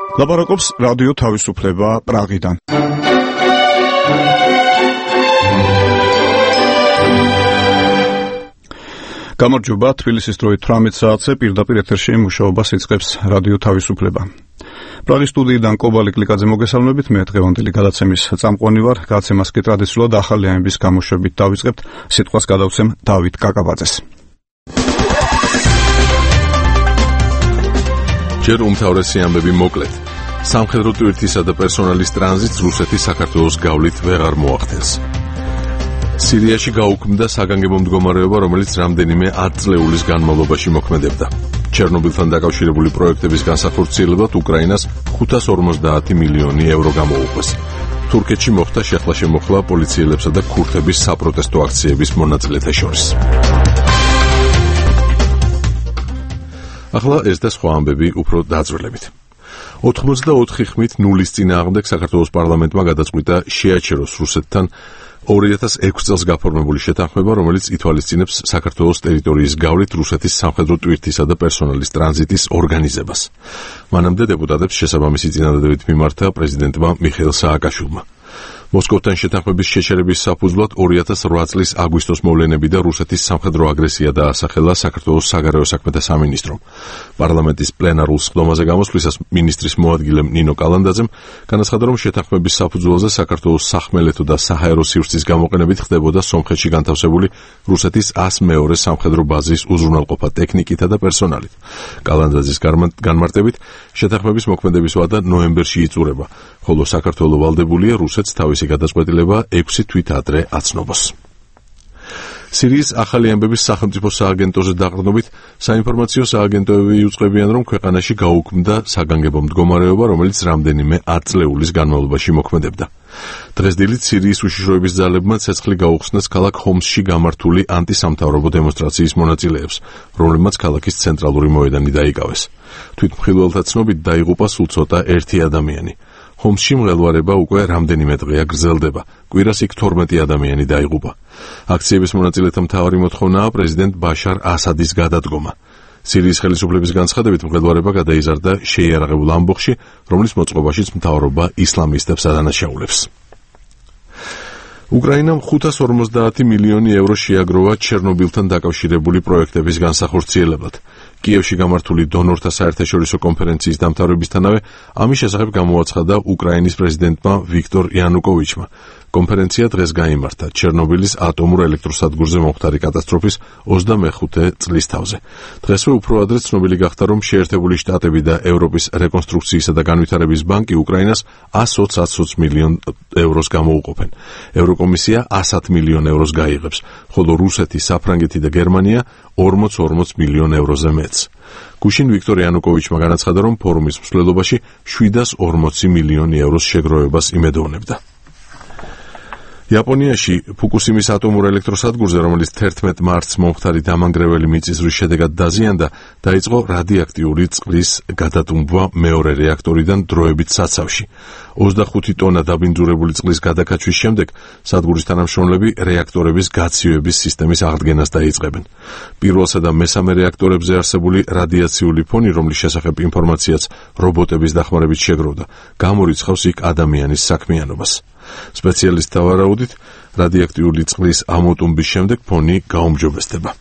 ლაპარაკობს რადიო თავისუფლება პრაღიდან. გამარჯობა, თბილისის დროით 18 საათზე პირდაპირ ეთერში მუშაობას იწყებს რადიო თავისუფლება. პრაღის სტუდიიდან კობალი კლიკაძე მოგესალმებით, მე დღევანდელი გადაცემის წამყვანი ვარ. გადაცემას კი ტრადიციულად ახალი ამბის გამოშვებით დავიწყებთ. სიტყვას გადავცემ დავით კაკაბაძეს. ჯერ უმთავრესი ამბები მოკლედ. სამხედრო ტვირთისა და პერსონალის ტრანზიტს რუსეთის საქართველოს გავლით ვეღარ მოახდენს. სირიაში გაუქმდა საგანგებო მდგომარეობა, რომელიც რამდენიმე 10 წლეულის განმავლობაში მოქმედებდა. ჩერნობილთან დაკავშირებული პროექტების განსახორციელებლად უკრაინას 550 მილიონი ევრო გამოუყვეს. თურქეთში მოხდა შეხლა-შემოხლა პოლიციელებსა და ქურთების საპროტესტო აქციების მონაწილეთა შორის. ახლა ეს და სხვა ამბები უფრო დაძვრილებით. 84 ხმით 0-ის წინააღმდეგ საქართველოს პარლამენტმა გადაწყვიტა შეაჩეროს რუსეთთან 2006 წელს გაფორმებული შეთანხმება, რომელიც ითვალისწინებს საქართველოს ტერიტორიის გავლით რუსეთის სამხედრო ტვირთისა და პერსონალის ტრანზიტის ორგანიზებას. მანამდე დეპუტატებს შესაბამისი წინადადებით მიმართა პრეზიდენტმა მიხეილ სააკაშვილმა. მოსკოვთან შეთანხმების შეჩერების საფუძვლად 2008 წლის აგვისტოს მოვლენები და რუსეთის სამხედრო აგრესია დაასახელა საქართველოს საგარეო საქმეთა სამინისტრომ. პარლამენტის პლენარულ სხდომაზე გამოსვლისას მინისტრის მოადგილემ ნინო კალანდაძემ განაცხადა, რომ შეთანხმების საფუძველზე საქართველოს სახმელეთო და საჰაერო სივრცის გამოყენებით ხდებოდა სომხეთში განთავსებული რუსეთის 102 სამხედრო ბაზის უზრუნველყოფა ტექნიკითა და პერსონალით. კალანდაძის განმარტებით, შეთანხმების მოქმედების ვადა ნოემბერში იწურება, ხოლო საქართველო ვალდებულია რუსეთს თავისი გადაწყვეტილება 6 თვით ადრე აცნობას. სირიის ახალი ამბების სახელმწიფო სააგენტოზე დაყრდნობით საინფორმაციო სააგენტოები იუწყებიან, რომ ქვეყანაში გაუქმდა საგანგებო მდგომარეობა, რომელიც რამდენიმე 10 წლეულის განმავლობაში მოქმედებდა. დღეს დილით სირიის უშიშროების ძალებმა ცეცხლი გაუხსნეს ქალაქ ჰომსში გამართული ანტისამთავრობო დემონსტრაციის მონაწილეებს, რომლებმაც ქალაქის ცენტრალური მოედანი დაიკავეს. თვითმხილველთა ცნობით დაიღუპა სულ ცოტა 1 ადამიანი. ჰომსში მღელვარება უკვე რამდენიმე დღეა გრძელდება. კვირას იქ 12 ადამიანი დაიღუპა. აქციების მონაწილეთა მთავარი მოთხოვნაა პრეზიდენტ ბაშარ ასადის გადადგომა. სირიის ხელისუფლების განცხადებით მღელვარება გადაიზარდა შეიარაღებულ ამბოხში, რომლის მოწყობაშიც მთავრობა ისლამისტებს ადანაშაულებს. უკრაინამ 550 მილიონი ევრო შეაგროვა ჩერნობილთან დაკავშირებული პროექტების განსახორციელებლად. კიევში გამართული დონორთა საერთაშორისო კონფერენციის დამთავრებისთანავე ამის შესახებ გამოაცხადა უკრაინის პრეზიდენტმა ვიქტორ იანუკოვიჩმა. კონფერენცია დღეს გაიმართა ჩერნობილის ატომურ ელექტროსადგურზე მომხდარი კატასტროფის 25 წლის თავზე. დღესვე უფრო ადრე ცნობილი გახდა, რომ შეერთებული შტატები და ევროპის რეკონსტრუქციისა და განვითარების ბანკი უკრაინას 120 მილიონ ევროს გამოუყოფენ. ევროკომისია 100 მილიონ ევროს გაიღებს, ხოლო რუსეთი, საფრანგეთი და გერმანია 40 მილიონ ევროზე მეტს. გუშინ ვიქტორ იანუკოვიჩმა განაცხადა, რომ ფორუმის მსვლელობაში 740 მილიონი ევროს შეგროვებას იმედოვნებდა. იაპონიაში ფუკუსიმის ატომურ ელექტროსადგურზე, რომელიც 11 მარტს მომხდარი დამანგრეველი მიწისძვრის შედეგად დაზიანდა, დაიწყო რადიოაქტიური წყლის გადატუმბვა მეორე რეაქტორიდან დროებით საცავში. 25 ტონა დაბინძურებული წყლის გადაკაჩვის შემდეგ სადგურის თანამშრომლები რეაქტორების გაცივების სისტემის აღდგენას დაიწყებენ. პირველსა და მესამე რეაქტორებზე არსებული რადიაციული ფონი, რომლის შესახებ ინფორმაციაც რობოტების დახმარებით შეგროვდა, გამორიცხავს იქ ადამიანის საქმიანობას. სპეციალისტთა ვარაუდით, რადიოაქტიული წყლის ამოტუმბის შემდეგ ფონი გაუმჯობესდება.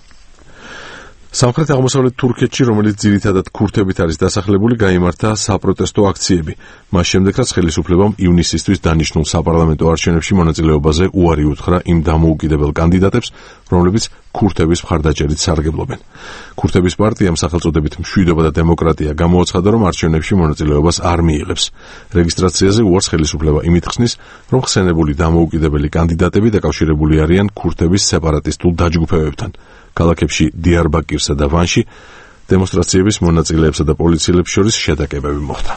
სამხრეთ-აღმოსავლეთ თურქეთში, რომელიც ძირითადად ქურთებით არის დასახლებული, გაიმართა საპროტესტო აქციები. მას შემდეგ, რაც ხელისუფლებამ ივნისისთვის დანიშნულ საპარლამენტო არჩევნებში მონაწილეობაზე უარი უთხრა იმ დამოუკიდებელ კანდიდატებს, რომლებიც ქურთების მხარდაჭერით სარგებლობენ. ქურთების პარტიამ სახელწოდებით მშვიდობა და დემოკრატია გამოაცხადა, რომ არჩევნებში მონაწილეობას არ მიიღებს. რეგისტრაციაზე უარს ხელისუფლება იმით ხსნის, რომ ხსენებული დამოუკიდებელი კანდიდატები დაკავშირებული არიან ქურთების სეპარატისტულ დაჯგუფებებთან. ქალაქებში დიარბაკირსა და ვანში დემონსტრაციების მონაწილეებსა და პოლიციელებს შორის შეტაკებები მოხდა.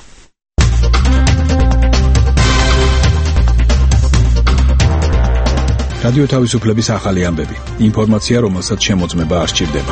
რადიო თავისუფლების ახალი ამბები. ინფორმაცია, რომელსაც შემოწმება არ სჭირდება.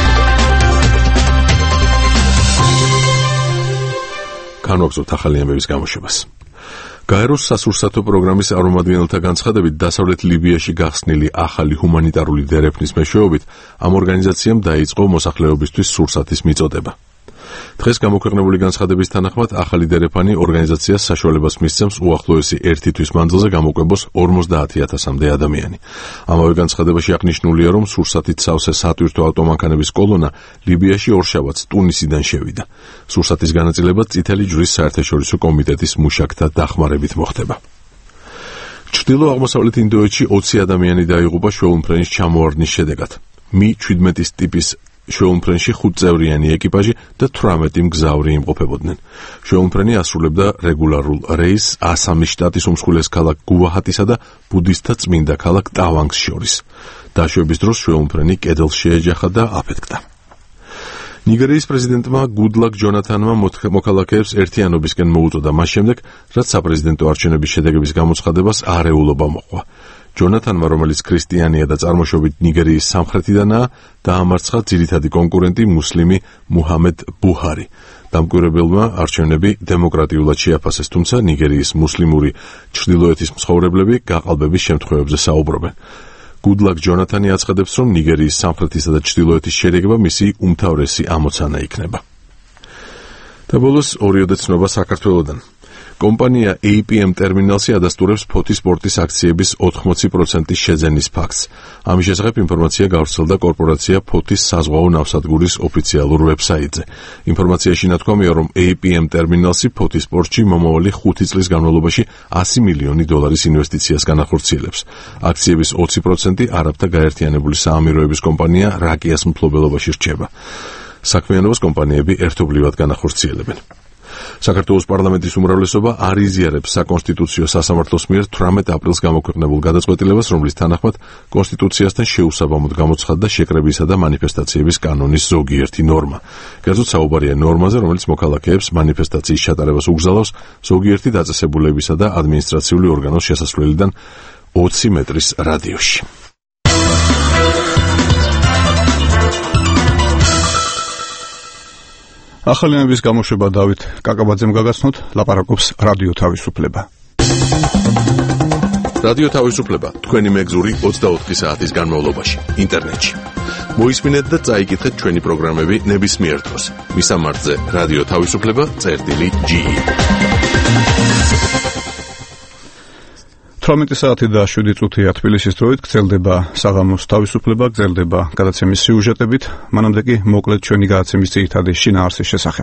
განვაგრძობთ ახალი ამბების გამოშვებას. გაეროს სასურსათო პროგრამის წარმომადგენელთა განცხადებით, დასავლეთ ლიბიაში გახსნილი ახალი ჰუმანიტარული დერეფნის მეშვეობით ამ ორგანიზაციამ დაიწყო მოსახლეობისთვის სურსათის მიწოდება. დღეს გამოქვეყნებული განცხადების თანახმად ახალი დერეფანი ორგანიზაციას საშუალებას მისცემს უახლოესი 1 თვის მანძილზე გამოკვებოს 50,000-მდე ადამიანი. ამავე განცხადებაში აღნიშნულია, რომ სურსათით სავსე სატვირთო ავტომანქანების კოლონა ლიბიაში ორშაბათს ტუნისიდან შევიდა. სურსათის განაწილება წითელი ჯვრის საერთაშორისო კომიტეტის მუშაკთა დახმარებით მოხდება. ჩრდილო-აღმოსავლეთ ინდოეთში 20 ადამიანი დაიღუპა შვეულმფრენის ჩამოარდნის შედეგად. Mi-17 ტიპის შვეულმფრენში 5 წევრიანი ეკიპაჟი და 18 მგზავრი იმყოფებოდნენ. შვეულმფრენი ასრულებდა რეგულარულ რეისს ასამის შტატის უმსხვილეს ქალაქ გუვაჰატისა და ბუდისტთა წმინდა ქალაქ ტავანგს შორის. დაშვების დროს შვეულმფრენი კედელს შეეჯახა და აფეთქდა. ნიგერიის პრეზიდენტმა გუდლაკ ჯონათანმა მოქალაქეებს ერთიანობისკენ მოუწოდა მას შემდეგ, რაც საპრეზიდენტო არჩევნების შედეგების გამოცხადებას არეულობა მოჰყვა. ჯონათანმა, რომელიც ქრისტიანია და წარმოშობით ნიგერიის სამხრეთიდანაა, დაამარცხა ძირითადი კონკურენტი მუსლიმი მუჰამედ ბუჰარი. დამკვირვებელმა არჩევნები დემოკრატიულად შეაფასეს, თუმცა ნიგერიის მუსლიმური ჩრდილოეთის მცხოვრებლები გაყალბების შემთხვევებზე საუბრობენ. გუდლაკ ჯონათანი აცხადებს, რომ ნიგერიის სამხრეთისა და ჩრდილოეთის შერეგება მისი უმთავრესი ამოცანა იქნება. და ბოლოს ორიოდე ცნობა საქართველოდან. კომპანია APM ტერმინალში ადასტურებს ფოთის სპორტის აქციების 80% შეძენის ფაქტს. ამის შესახებ ინფორმაცია გავრცელდა კორპორაცია ფოთის საზღვაო ნავსადგურის ოფიციალურ ვებსაიტზე. ინფორმაციაში ნათქვამია, რომ APM ტერმინალში ფოთის სპორტში მომავალი 5 წლის განმავლობაში $100 მილიონი ინვესტიციას განახორციელებს. აქციების 20% არაბთა გაერთიანებული საამიროების კომპანია რაკიას მფლობელობაში რჩება. საქმიანობას კომპანიები ერთობლივად განახორციელებენ. საქართველოს პარლამენტის უმრავლესობა არ იზიარებს საკონსტიტუციო სასამართლოს მიერ 18 აპრილს გამოქვეყნებულ გადაწყვეტილებას, რომლის თანახმად კონსტიტუციასთან შეუსაბამოდ გამოცხადდა შეკრებისა და მანიფესტაციების კანონის ზოგიერთი ნორმა. კერძოდ საუბარია ნორმაზე, რომელიც მოქალაქეებს მანიფესტაციის ჩატარებას უგზავნოს ზოგიერთი დაწესებულებისა და ადმინისტრაციული ორგანოს შესასვლელიდან 20 მეტრის რადიუსში. ახალინების გამოშვება დავით კაკაბაძემ გაგაცნოთ, ლაპარაკობს რადიო თავისუფლება. რადიო თავისუფლება თქვენი მეგზური 24 საათის განმავლობაში ინტერნეტში. მოისმინეთ და წაიკითხეთ ჩვენი პროგრამები ნებისმიერ დროს. მისამართზე რადიო თავისუფლება.ge 18 საათი და 7 წუთია თბილისის დროით გრძელდება საღამოს თავისუფლება, გრძელდება გადაცემის სიუჟეტებით, მანამდე კი მოკლედ ჩვენი გადაცემის ძირითადი შინაარსის შესახებ.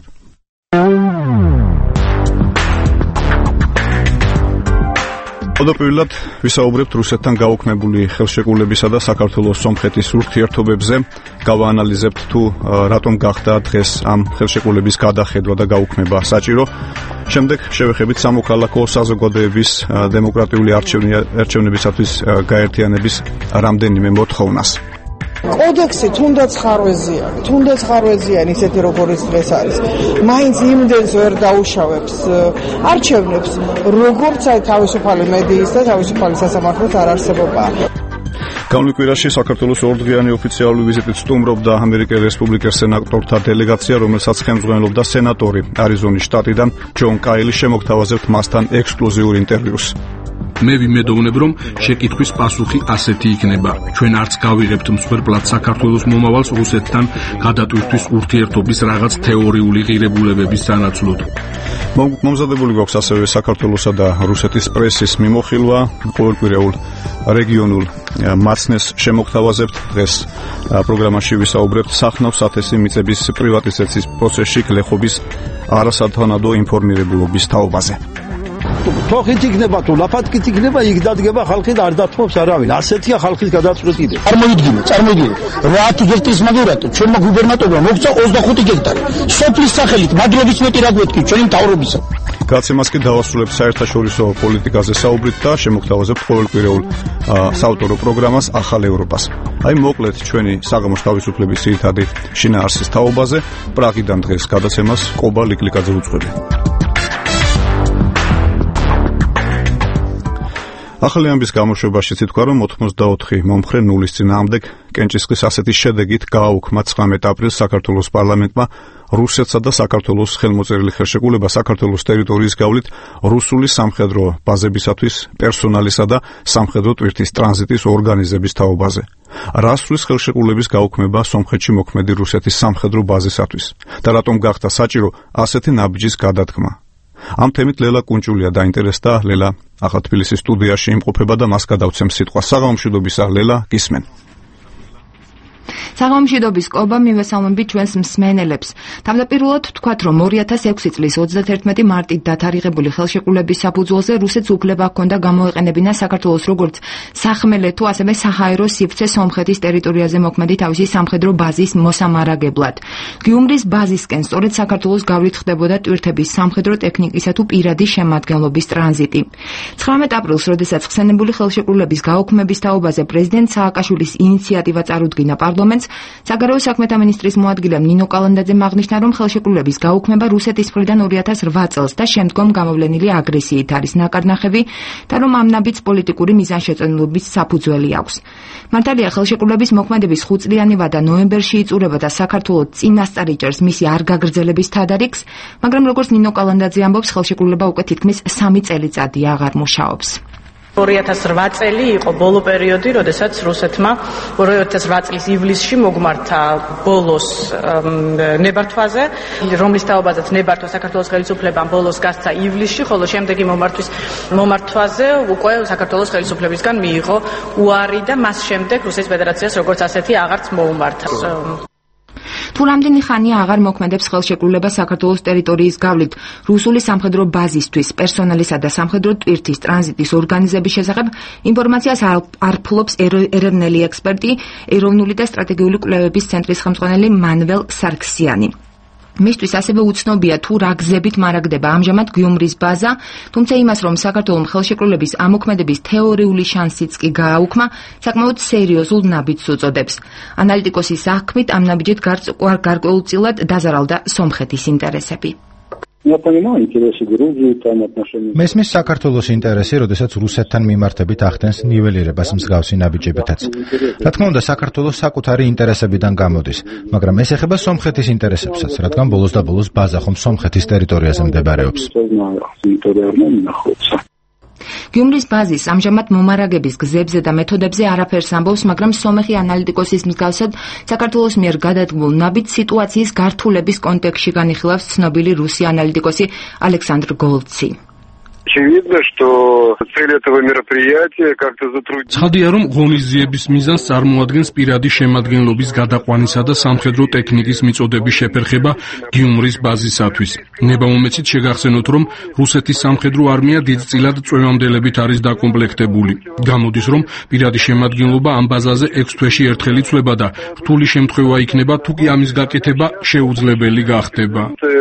Ოდოპილად ვისაუბრებთ რუსეთთან გაუქმებული ხელშეკრულებისა და საქართველოს სომხეთის ურთიერთობებზე, გავაანალიზებთ თუ რატომ გახდა დღეს ამ ხელშეკრულების გადახედვა და გაუქმება საჭირო. შემდეგ შევეხებით სამოქალაქო საზოგადოების დემოკრატიული არჩევნებისათვის გაერთიანების რამდენიმე მოთხოვნას. კოდექსი თუნდაც ხარვეზიანი ისეთი როგორიც დღეს არის, მაინც იმდენს ვერ დაუშავებს არჩევნებს, როგორც თავისუფალი მედიის და თავისუფალი სასამართლოს არ არსებობაა. Გამლიკვირაში საქართველოს ორდღიანი ოფიციალური ვიზიტით სტუმრობდა ამერიკის რესპუბლიკის სენატორთა დელეგაცია, რომელსაც ხელმძღვანელობდა სენატორი არიზონის შტატიდან ჯონ კაილი. შემოგთავაზებთ მასთან ექსკლუზიურ ინტერვიუს. მე ვიმედოვნებ, რომ შეკითხვის პასუხი ასეთი იქნება. ჩვენ არც გავიღებთ მსხვერპლად საქართველოს მომავალს რუსეთთან გადატვირთვის ურთიერთობის რაღაც თეორიული ღირებულებების სანაცვლოდ. მომზადებული გვაქვს ასევე საქართველოსა და რუსეთის პრესის მიმოხილვა, ყოველკვირეულ რეგიონულ მაცნეს შემოგთავაზებთ. დღეს პროგრამაში ვისაუბრებთ სახნავ სათესი მიწების პრივატიზაციის პროცესში გლეხობის არასათანადო ინფორმირებულობის თაობაზე. თოხით იქნება თუ ლაფატკით იქნება, იქ დადგება ხალხი და არ დათმობს არავინ. ასეთია ხალხის გადაწყვეტილება. წარმოიდგინე 8 ჰექტარის მაგერად ჩვენმა გუბერნატორმა მოგცა 25 ჰექტარი. სოფლის სახელით მადლობის მეტი რა გვეთქვი ჩვენი მთავრობისა. გადაცემას კი დავასრულებთ საერთაშორისო პოლიტიკაზე საუბრით და შემოგთავაზებთ ყოველკვირეულ საავტორო პროგრამას ახალ ევროპას. აი მოკლედ ჩვენი საღამოს თავისუფლების ძირითადი შინაარსის თაობაზე. პრაღიდან დღეს გადაცემას კობა ლიკლიკაძე უძღვები. ახალი ამბის გამოშვებაშიც ითქვა, რომ 84 მომხრე ნულის წინააღმდეგ კენჭისყრის ასეთი შედეგით გააუქმა 19 აპრილს საქართველოს პარლამენტმა რუსეთსა და საქართველოს ხელმოწერილი ხელშეკრულება საქართველოს ტერიტორიის გავლით რუსული სამხედრო ბაზებისათვის პერსონალისა და სამხედრო ტვირთის ტრანზიტის ორგანიზების თაობაზე. რას სურს ხელშეკრულების გაუქმება სომხეთში მოქმედი რუსეთის სამხედრო ბაზისათვის და რატომ გახდა საჭირო ასეთი ნაბიჯის გადათქმა? ამ თემით ლელა კუნჭულია დაინტერესდა. ლელა ახლა თბილისის სტუდიაში იმყოფება და მას გადავცემ სიტყვა. საღამომშვიდობისა, ლელა, გისმენ. საღამომშვიდობის კობა, მივესალმებით ჩვენს მსმენელებს. თავდაპირველად ვთქვათ, რომ 2006 წლის 31 მარტით დათარიღებული ხელშეკრულების საფუძველზე რუსეთს უფლება ჰქონდა გამოეყენებინა საქართველოს როგორც სახმელეთო, ასევე საჰაერო სივრცე სომხეთის ტერიტორიაზე მოქმედი თავისი სამხედრო ბაზის მოსამარაგებლად. გიუმრის ბაზისკენ სწორედ საქართველოს გავლით ხდებოდა ტვირთების სამხედრო ტექნიკისა თუ პირადი შემადგენლობის ტრანზიტი. 19 აპრილს, როდესაც ხსენებული ხელშეკრულების გაუქმების თაობაზე პრეზიდენტ სააკაშვილის ინიციატივა წარუდგინა პარლამენტს, საგარეო საქმეთა მინისტრის მოადგილემ ნინო კალანდაძემ აღნიშნა, რომ ხელშეკრულების გაუქმება რუსეთის მხრიდან 2008 წელს და შემდგომ გამოვლენილი აგრესიით არის ნაკარნახევი და რომ ამ ნაბიჯს პოლიტიკური მიზანშეწონილობის საფუძველი აქვს. მართალია, ხელშეკრულების მოქმედების 5 წლიანი ვადა ნოემბერში იწურება და საქართველოს წინასწარ იჭერს მისი არ გაგრძელების თადარიგს, მაგრამ როგორც ნინო კალანდაძე ამბობს, ხელშეკრულება უკვე თითქმის 3 წელიწადი აღარ მუშაობს. 2008 წელი იყო ბოლო პერიოდი, როდესაც რუსეთმა 2008 წლის ივლისში მოგმართა ბოლოს ნებართვაზე, რომლის თაობაზეც ნებართვა საქართველოს ხელისუფლებამ ბოლოს გასცა ივლისში, ხოლო შემდეგი მომართვაზე უკვე საქართველოს ხელისუფლებისგან მიიღო უარი და მას შემდეგ რუსეთის ფედერაციას როგორც ასეთი აღარც მოუმართა. თუ რამდენი ხანია აღარ მოქმედებს ხელშეკრულება საქართველოს ტერიტორიის გავლით რუსული სამხედრო ბაზისთვის პერსონალისა და სამხედრო ტვირთის ტრანზიტის ორგანიზების შესახებ ინფორმაციას არ ფლობს ეროვნული ექსპერტი, ეროვნული და სტრატეგიული კვლევების ცენტრის ხელმძღვანელი მანუელ სარქსიანი. მისთვის ასევე უცნობია თუ რა გზებით მარაგდება ამჟამად გიუმრის ბაზა, თუმცა იმას, რომ საქართველოს ხელშეკრულების ამოქმედების თეორიული შანსიც კი გააუქმა, საკმაოდ სერიოზულ ნაბიჯს უწოდებს. ანალიტიკოსის საქმით ამ ნაბიჯით გარკვეულწილად დაზარალდა სომხეთის ინტერესები. მესმის საქართველოს ინტერესი, როდესაც რუსეთთან მიმართებით ახდენს ნიველირებას მსგავსი ნაბიჯებითაც. რა თქმა უნდა, საქართველოს საკუთარი ინტერესებიდან გამოდის, მაგრამ ეს ეხება სომხეთის ინტერესებსაც, რადგან ბოლოს და ბოლოს ბაზა ხომ სომხეთის ტერიტორიაზე მდებარეობს. გიუმრის ბაზის ამჟამად მომარაგების გზებზე და მეთოდებზე არაფერს ამბობს, მაგრამ სომეხი ანალიტიკოსის მსგავსად საქართველოს მიერ გადადგმულ ნაბიჯს სიტუაციის გართულების კონტექსტში განიხილავს ცნობილი რუსი ანალიტიკოსი ალექსანდრ გოლცი. ცხადია, რომ ღონისძიების მიზანს წარმოადგენს პირადი შემადგენლობის გადაყვანისა და სამხედრო ტექნიკის მიწოდების შეფერხება გიუმრის ბაზისათვის. ნებამომეცით შეგახსენოთ, რომ რუსეთის სამხედრო არმია დიდწილად წვევამდელებით არის დაკომპლექტებული. გამოდის, რომ პირადი შემადგენლობა ამ ბაზაზე 6 თვეში ერთხელ იცვლება და რთული შემთხვევა იქნება, თუ კი ამის გაკეთება შეუძლებელი გახდება.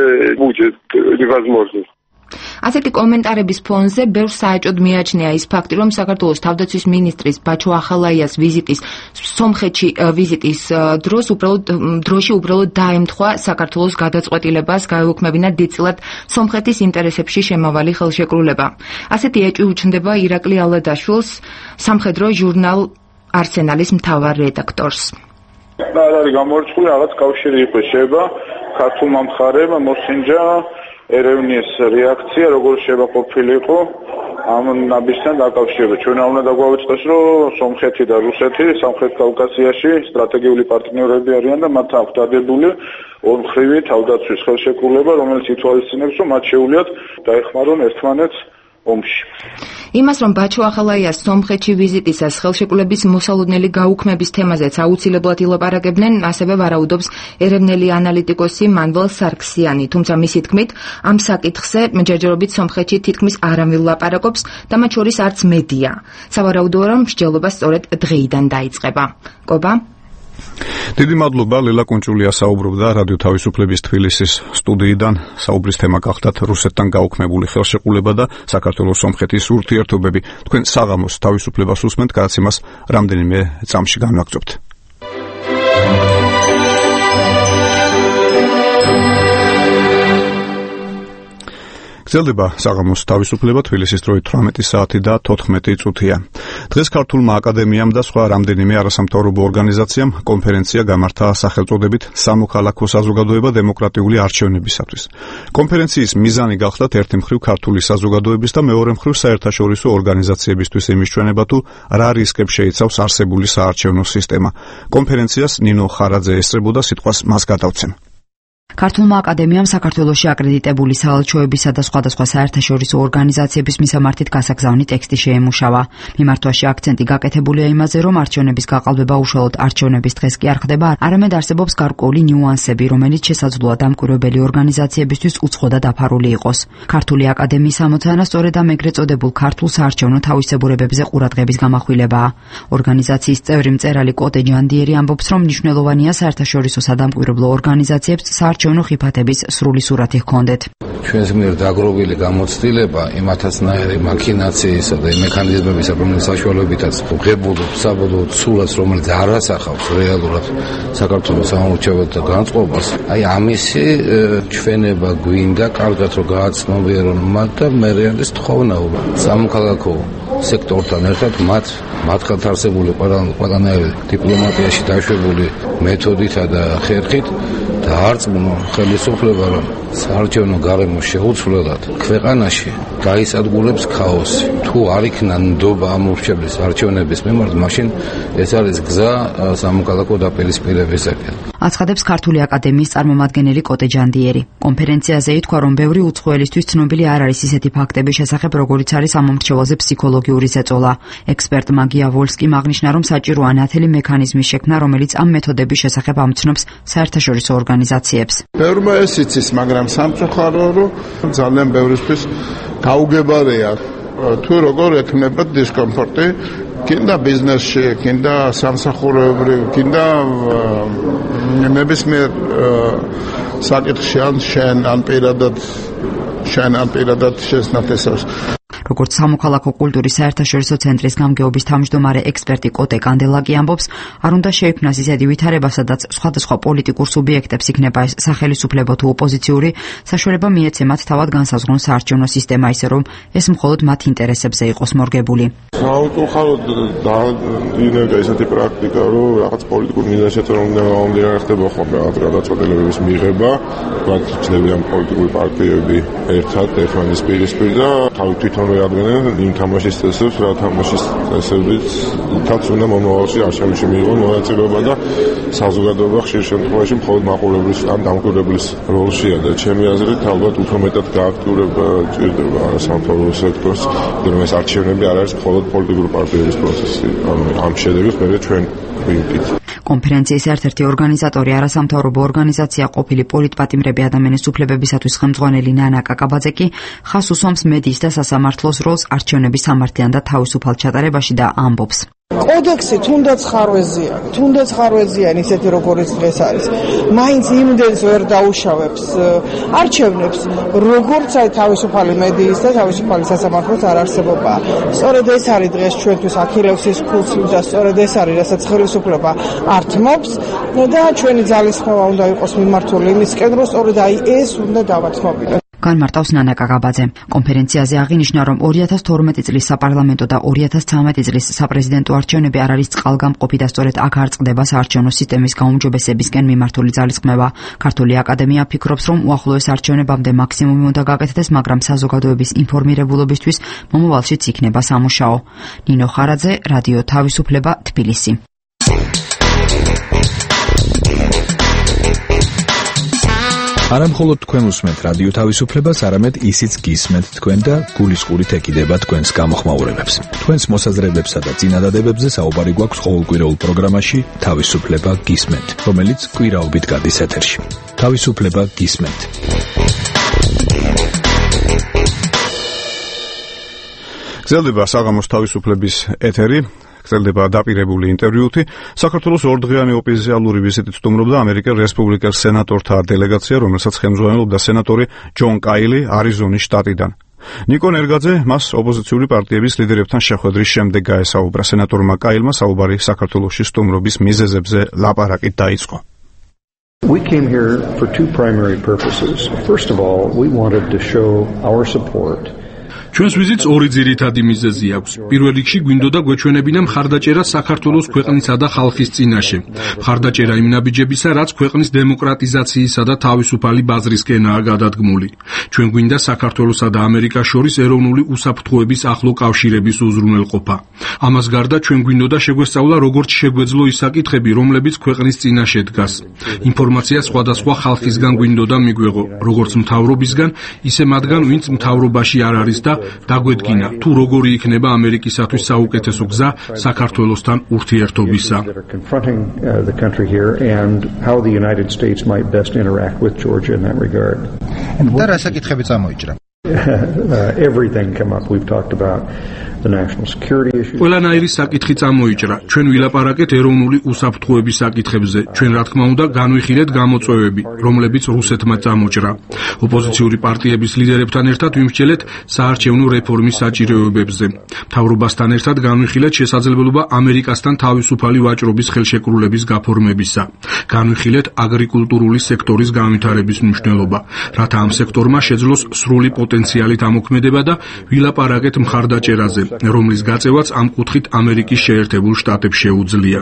ასეთი კომენტარების ფონზე ბევრს საეჭოდ მიაჩნია ის ფაქტი, რომ საქართველოს თავდაცვის მინისტრის ბაჩო ახალაიას სომხეთში ვიზიტის დროში უბრალოდ დაემთხვა საქართველოს გადაწყვეტილებას გაეუქმებინა დიდწილად სომხეთის ინტერესებში შემავალი ხელშეკრულება. ასეთი ეჭვი უჩნდება ირაკლი ალადაშვილს, სამხედრო ჟურნალ არსენალის მთავარ რედაქტორს. არ არის გამორჩეული, რაღაც კავშირი იყო შეიძლება ქართულმა მხარემ მოსინჯა ერევნის რეაქცია როგორ შეიძლება ყოფილიყო ამ ნაბიჯთან დაკავშირებით. ჩვენ უნდა დაგვაუწყდეს, რომ სომხეთი და რუსეთი სამხრეთ კავკასიაში სტრატეგიული პარტნიორები არიან და მათ აქვს დადებული ორმხრივი თავდაცვის ხელშეკრულება, რომელიც ითვალისწინებს, რომ მათ შეუძლიათ დაეხმარონ ერთმანეთს ომში. იმას, რომ ბაჩო ახალაიას სომხეთში ვიზიტისას ხელშეკრულების მოსალოდნელი გაუქმების თემაზეც აუცილებლად ილაპარაკებდნენ, ასევე ვარაუდობს ეროვნული ანალიტიკოსი მანუელ სარქსიანი, თუმცა მისი თქმით, ამ საკითხზე ჯერჯერობით სომხეთში თითქმის არავინ ლაპარაკობს და მათ შორის არც მედია. სავარაუდოა, რომ მსჯელობა სწორედ დღეიდან დაიწყება. კობა? დიდი მადლობა, ლელა კუნჭულია საუბრობდა რადიო თავისუფლების თბილისის სტუდიიდან. საუბრის თემა გახდათ რუსეთთან გაუქმებული ხელშეკრულება და საქართველოს სომხეთის ურთიერთობები. თქვენ საღამოს თავისუფლებას უსმენთ, გადაცემას რამდენიმე წამში განვაგრძობთ. გრძელდება საღამოს თავისუფლება თბილისის დროით 18 საათი და 14 წუთია. დღეს ქართულმა აკადემიამ და სხვა რამდენიმე არასამთავრობო ორგანიზაციამ კონფერენცია გამართა სახელწოდებით სამოქალაქო საზოგადოება დემოკრატიული არჩევნებისათვის. კონფერენციის მიზანი გახლდათ ერთი მხრივ ქართული საზოგადოების და მეორე მხრივ საერთაშორისო ორგანიზაციებისთვის იმისჩვენება თუ რა რისკებს შეიცავს არსებული საარჩევნო სისტემა. კონფერენციას ნინო ხარაძე ესწრებოდა, სიტყვას მას გადავცემ. ქართულმა აკადემიამ საქართველოში აკრედიტებული საელჩოებისა და სხვადასხვა საერთაშორისო ორგანიზაციების მისამართით გასაგზავნი ტექსტი შეემუშავა. მიმართვაში აქცენტი გაკეთებულია იმაზე, რომ არჩევნების გაყალბება უშუალოდ არჩევნების დღეს კი არ ხდება, არამედ არსებობს გარკვეული ნიუანსები, რომელიც შესაძლოა დამკვირვებელი ორგანიზაციებისთვის უცხო და დაფარული იყოს. ქართული აკადემიის ამოცანა სწორედ ამ ეგრეთ წოდებულ ქართულ საარჩევნო თავისებურებებზე ყურადღების გამახვილებაა. ორგანიზაციის წევრი მწერალი კოტე ჯანდიერი ამბობს, რომ მნიშვნელოვანია საერთაშორისო სადამკვირვებლო ორგანიზაციებს საარჩევნო ხიფათების სრული სურათი ჰქონდეთ. ჩვენს მიერ დაგროვილი გამოცდილება იმათაცნაირი მაქინაციისა და მექანიზმების რომელიც საშუალებითაც ღებულობ საბოლოოდ სულაც, რომელიც არ ასახავს რეალურად საქართველოს სამომრჩეველ და განწყობას, აი ამისი ჩვენება გვინდა, კარგად რომ გააცნობიერონ მათ და მე რეალის თხოვნაობა სამოქალაქო სექტორთან ერთად მათ ხალხარსებული ყველანაირი დიპლომატიაში დაშვებული მეთოდითა და ხერხით დაარწმუნო ხელისუფლება, რომ საარჩევნო გარემო შეუცვლელად ქვეყანაში გაისადგურებს ქაოსი. თუ არ იქნა ნდობა ამორჩევლის არჩევნების მიმართ, მაშინ ეს არის გზა სამოქალაქო დაპირისპირებისაკენ. აცხადებს ქართული აკადემიის წარმომადგენელი კოტე ჯანდიერი. კონფერენციაზე ითქვა, რომ ბევრი უცხოელისთვის ცნობილი არ არის ისეთი ფაქტების შესახებ, როგორიც არის ამომრჩეველზე ფსიქოლოგიური ზეწოლა. ექსპერტ მაგია ვოლსკიმ აღნიშნა, რომ საჭიროა ნათელი მექანიზმის შექმნა, რომელიც ამ მეთოდების შესახებ ამცნობს საერთაშორისო ორგანიზაციებს. ბევრმა ეს იცის, მაგრამ სამწუხაროა, რომ ძალიან ბევრისთვის გაუგებარია თუ როგორ ექნება დისკომფორტი, კიდე ბიზნესში, კიდე სამსახურეობრივ, კიდე ნებისმიერ საკითხში ან პირადად შესნათესავს. როგორც სამოქალაქო კულტურის საერთაშორისო ცენტრის გამგეობის თავმჯდომარე ექსპერტი კოტე კანდელაკი ამბობს, არ უნდა შეიქმნას ისეთი ვითარება, სადაც სხვადასხვა პოლიტიკურ სუბიექტებს იქნება ეს სახელისუფლებო თუ ოპოზიციური, საშუალება მიეცემათ თავად განსაზღვრონ საარჩევნო სისტემა, ისე რომ ეს მხოლოდ მათ ინტერესებზე იყოს მორგებული. საუბრობთ ინერგა ისეთი პრაქტიკა, რომ რაღაც პოლიტიკურ მიზანშიც რომ უნდა ხდება ხოლმე რაღაც გადაწყვეტილებების მიღება, მათ ჩნდებიან პოლიტიკური პარტიები ერთად ერთმანეთის პირისპირ და თავი თვითონ ადგენენ იმ თამაშის წესებს, რა თამაშის წესებიც თაც უნდა მომავალში არჩევნებში მიიღონ მონაწილეობა და საზოგადოება ხშირ შემთხვევაში მხოლოდ მაყურებლის ან დამკვირვებლის როლშია და ჩემი აზრით ალბათ უფრო მეტად გააქტიურება ჭირდება სამთავრობო სექტორს, რომ ეს არჩევნები არ არის მხოლოდ პოლიტიკური პარტიების პროცესი. ამ შედეგებს მე ჩვენ ვიმტკით. კონფერენციის ერთ-ერთი ორგანიზატორი არასამთავრობო ორგანიზაცია ყოფილი პოლიტპატიმრები ადამიანის უფლებებისათვის ხელმძღვანელი ნანა კაკაბაძე კი ხას უსვამს მედიის და სასამართლოს როლს არჩევნების სამართლიან და თავისუფალ ჩატარებაში და ამბობს. კოდექსი თუნდაც ხარვეზიან ისეთი როგორიც დღეს არის. მაინც იმდენს ვერ დაუშავებს არჩევნებს, როგორც აი თავისუფალი მედიის და თავისუფალი სასამართლოს არ არსებობაა. სწორედ ეს არის დღეს ჩვენთვის აქილევსის ქუჩი და სწორედ ეს არის, რასაც ხელისუფლება ართმობს და ჩვენი ძალისხმევა უნდა იყოს მიმართული იმისკენ, რომ სწორედ აი ეს უნდა დავათმობინოთ. განმარტავს ნანა კაკაბაძე. კონფერენციაზე აღინიშნა, რომ 2012 წლის საპარლამენტო და 2013 წლის საპრეზიდენტო არჩევნები არ არის წყალგამყოფი და სწორედ აქ არ წყდება საარჩევნო სისტემის გაუმჯობესებისკენ მიმართული ძალისხმევა. ქართული აკადემია ფიქრობს, რომ უახლოეს არჩევნებამდე მაქსიმუმი უნდა გაკეთდეს, მაგრამ საზოგადოების ინფორმირებულობისთვის მომავალშიც იქნება სამუშაო. ნინო ხარაძე, რადიო თავისუფლება, თბილისი. არა მხოლოდ თქვენ უსმენთ რადიო თავისუფლებას, არამედ ისიც გისმენთ თქვენ და გულისყურით ეკიდება თქვენს გამოხმაურებებს. თქვენს მოსაზრებებსა და წინადადებებზე საუბარი გვაქვს ყოველკვირეულ პროგრამაში თავისუფლება გისმენთ, რომელიც კვირაობით გადის ეთერში. თავისუფლება გისმენთ. გრძელდება საღამოს თავისუფლების ეთერი. გრძელდება დაპირებული ინტერვიუთი. საქართველოს ორდღიანი ოფიციალური ვიზიტით სტუმრობდა ამერიკელ რესპუბლიკელ სენატორთა დელეგაცია, რომელსაც ხელმძღვანელობდა სენატორი ჯონ კაილი არიზონის შტატიდან. ნიკო ნერგაძე მას ოპოზიციური პარტიების ლიდერებთან შეხვედრის შემდეგ გაესაუბრა. სენატორმა კაილმა საუბარი საქართველოში სტუმრობის მიზეზებზე ლაპარაკით დაიწყო. We came here for two primary purposes. First of all, we wanted to show our support. ჩვენს ვიზიტს ორი ძირითადი მიზეზი აქვს. პირველ რიგში გვინდოდა გვეჩვენებინა მხარდაჭერა საქართველოს ქვეყნისა და ხალხის წინაშე. მხარდაჭერა იმ ნაბიჯებისა, რაც ქვეყნის დემოკრატიზაციისა და თავისუფალი ბაზრისკენაა გადადგმული. ჩვენ გვინდა საქართველოსა და ამერიკას შორის ეროვნული უსაფრთხოების ახლო კავშირების უზრუნველყოფა. ამას გარდა ჩვენ გვინდოდა შეგვესწავლა, როგორც შეგვეძლო ის საკითხები, რომლებიც ქვეყნის წინაშე დგას. ინფორმაცია სხვადასხვა ხალხისგან გვინდოდა მიგვეღო, როგორც მთავრობისგან, ისე მათგან, ვინც მთავრობაში არ არის და დაგვედგინა თუ როგორი იქნება ამერიკისათვის საუკეთესო გზა საქართველოსთან ურთიერთობისა. და რა საკითხები წამოიჭრა? Everything came up. We've talked about the national security issues. ყველანაირი საკითხი წამოიჭრა. ჩვენ ვილაპარაკეთ ეროვნული უსაფრთხოების საკითხებზე. ჩვენ რა თქმა უნდა განვიხილეთ გამოწვევები, რომლებიც რუსეთმა წამოჭრა. ოპოზიციური პარტიების ლიდერებთან ერთად ვიმსჯელეთ საარჩევნო რეფორმის საჭიროებებზე. მთავრობასთან ერთად განვიხილეთ შესაძლებლობა ამერიკასთან თავისუფალი ვაჭრობის ხელშეკრულების გაფორმებისა. განვიხილეთ აგრიკულტურული სექტორის განვითარების მნიშვნელობა, რათა ამ სექტორმა შეძლოს სრული პოტენციალით ამოქმედება და ვილაპარაკეთ მხარდაჭერაზე, რომლის გაწევაც ამ კუთხით ამერიკის შეერთებულ შტატებს შეუძლია.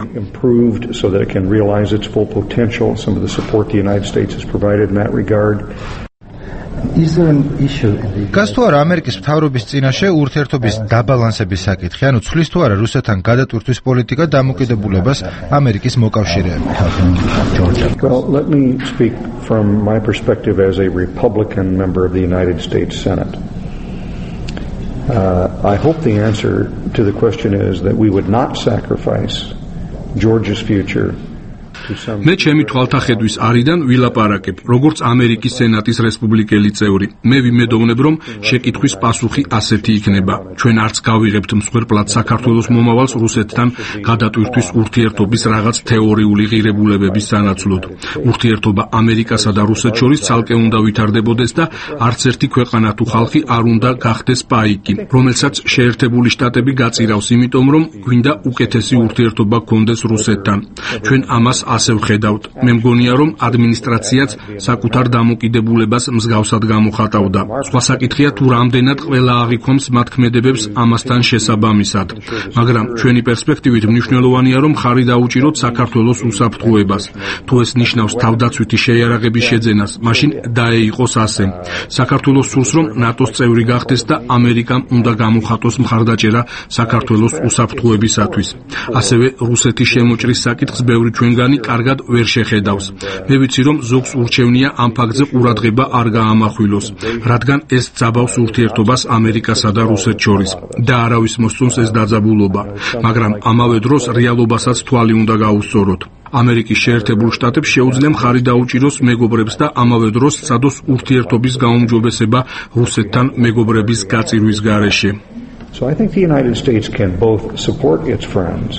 გას თუ არა ამერიკის მთავრობის წინაშე ურთიერთობის დაბალანსების საკითხი, ანუ ცვლის თუ არა რუსეთთან გადატვირთვის პოლიტიკა დამოკიდებულებას ამერიკის მოკავშირეები? Well, let me speak from my perspective as a Republican member of the United States Senate. I hope the answer to the question is that we would not sacrifice Georgia's future. მე ჩემი თვალთახედვის არიდან ვილაპარაკებ, როგორც ამერიკის სენატის რესპუბლიკელი წევრი. მე ვიმედოვნებ, რომ შეკითხვის პასუხი ასეთი იქნება. ჩვენ არც გავიღებთ მსხვერპლად საქართველოს მომავალს რუსეთთან გადატვირთვის ურთიერთობის რაღაც თეორიული ღირებულებების სანაცვლოდ. ურთიერთობა ამერიკასა და რუსეთს შორის ცალკე უნდა ვითარდებოდეს და არც ერთი ქვეყანა თუ ხალხი არ უნდა გახდეს პაიკი, რომელსაც შეერთებული შტატები გაწირავს, იმიტომ რომ გვინდა უკეთესი ურთიერთობა გქონდეს რუსეთთან. ჩვენ ამას ასე ვხედავთ. მე მგონია, რომ ადმინისტრაციაც საკუთარ დამოკიდებულებას მსგავსად გამოხატავდა. სხვა საკითხია თუ რამდენად ყველა აღიქვამს მათ ქმედებებს ამასთან შესაბამისად. მაგრამ ჩვენი პერსპექტივით მნიშვნელოვანია, რომ ხარი დაუჭიროთ საქართველოს უსაფრთხოებას. თუ ეს ნიშნავს თავდაცვითი შეიარაღების შეძენას, მაშინ დაეიყოს ასე. საქართველოს სურს, რომ ნატოს წევრი გახდეს და ამერიკამ უნდა გამოხატოს მხარდაჭერა საქართველოს უსაფრთხოებისათვის. ასევე რუსეთის შემოჭრის საკითხს ბევრი ჩვენგანი კარგად ვერ შეხედავს. მე ვიცი, რომ ზოგს ურჩევნია ამ ფაქტზე ყურადღება არ გაამახვილოს, რადგან ეს ძაბავს ურთიერთობას ამერიკასა და რუსეთს შორის და არავის მოსწონს ეს დაძაბულობა, მაგრამ ამავე დროს რეალობასაც თვალი უნდა გაუსწოროთ. ამერიკის შეერთებულ შტატებს შეუძლია მხარი დაუჭიროს მეგობრებს და ამავე დროს სცადოს ურთიერთობის გაუმჯობესება რუსეთთან მეგობრების გაწირვის გარეშე. So I think the United States can both support its friends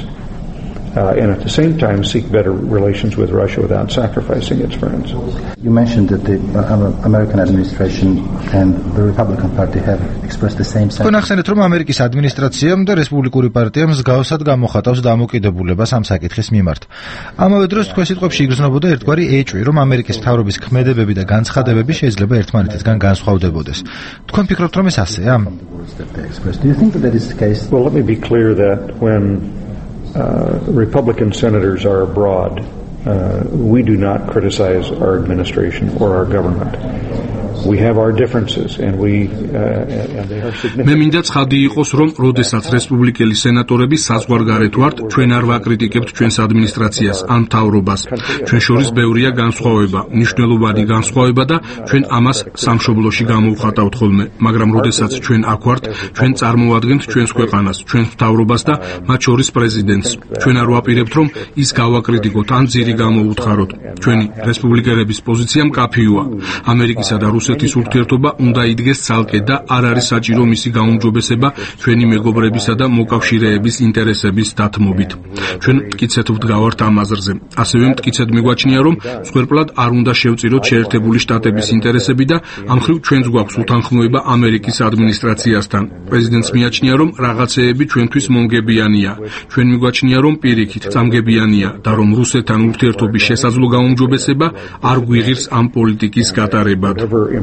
and at the same time seek better relations with Russia without sacrificing its friends. You mentioned that the American administration and the Republican Party have expressed the same sentiment. კონახსენეთ, რომ ამერიკის ადმინისტრაციამ და რესპუბლიკური პარტიამ მსგავსად გამოხატავს დამოკიდებულებას ამ საკითხის მიმართ. ამავე დროს თქვენ სიტყვებში იგრძნობოდა ერთგვარი ეჭვი, რომ ამერიკის მთავრობის ქმედებები და განცხადებები შეიძლება ერთმანეთისგან განსხვავდებოდეს. თქვენ ფიქრობთ, რომ ეს ასეა? Do you think that is the case? Well, let me be clear that when Republican senators are abroad, we do not criticize our administration or our government. We have our differences and and they are significant. მე მინდა ცხადი იყოს, რომ როდესაც რესპუბლიკელი სენატორები საზღვარგარეთ ვართ, ჩვენ არ ვაკრიტიკებთ ჩვენს ადმინისტრაციას ან მთავრობას. ჩვენ შორის ბევრია განსხვავება, მნიშვნელოვანი განსხვავება და ჩვენ ამას სამშობლოში გამოვხატავთ ხოლმე, მაგრამ როდესაც ჩვენ აქ ვართ, ჩვენ წარმოადგენთ ჩვენს ქვეყანას, ჩვენს მთავრობას და მათ შორის პრეზიდენტს. ჩვენ არ ვაპირებთ, რომ ის გავაკრიტიკოთ ან ძირი გამოუთხაროთ. ჩვენი რესპუბლიკელების პოზიცია მკაფიოა. ამერიკისა და რუსეთის რუსეთის ურთიერთობა უნდა იდგეს ცალკე და არ არის საჭირო მისი გაუმჯობესება ჩვენი მეგობრებისა და მოკავშირეების ინტერესების დათმობით. ჩვენ მტკიცედ ვდგავართ ამ აზრზე. ასევე მტკიცედ მიგვაჩნია, რომ მსხვერპლად არ უნდა შევწიროთ შეერთებული შტატების ინტერესები და ამ მხრივ ჩვენც გვაქვს უთანხმოება ამერიკის ადმინისტრაციასთან. პრეზიდენტს მიაჩნია, რომ რაღაცეები ჩვენთვის მომგებიანია. ჩვენ მიგვაჩნია, რომ პირიქით წამგებიანია და რომ რუსეთთან ურთიერთობის შესაძლო გაუმჯობესება არ გვიღირს ამ პოლიტიკის გატარებად.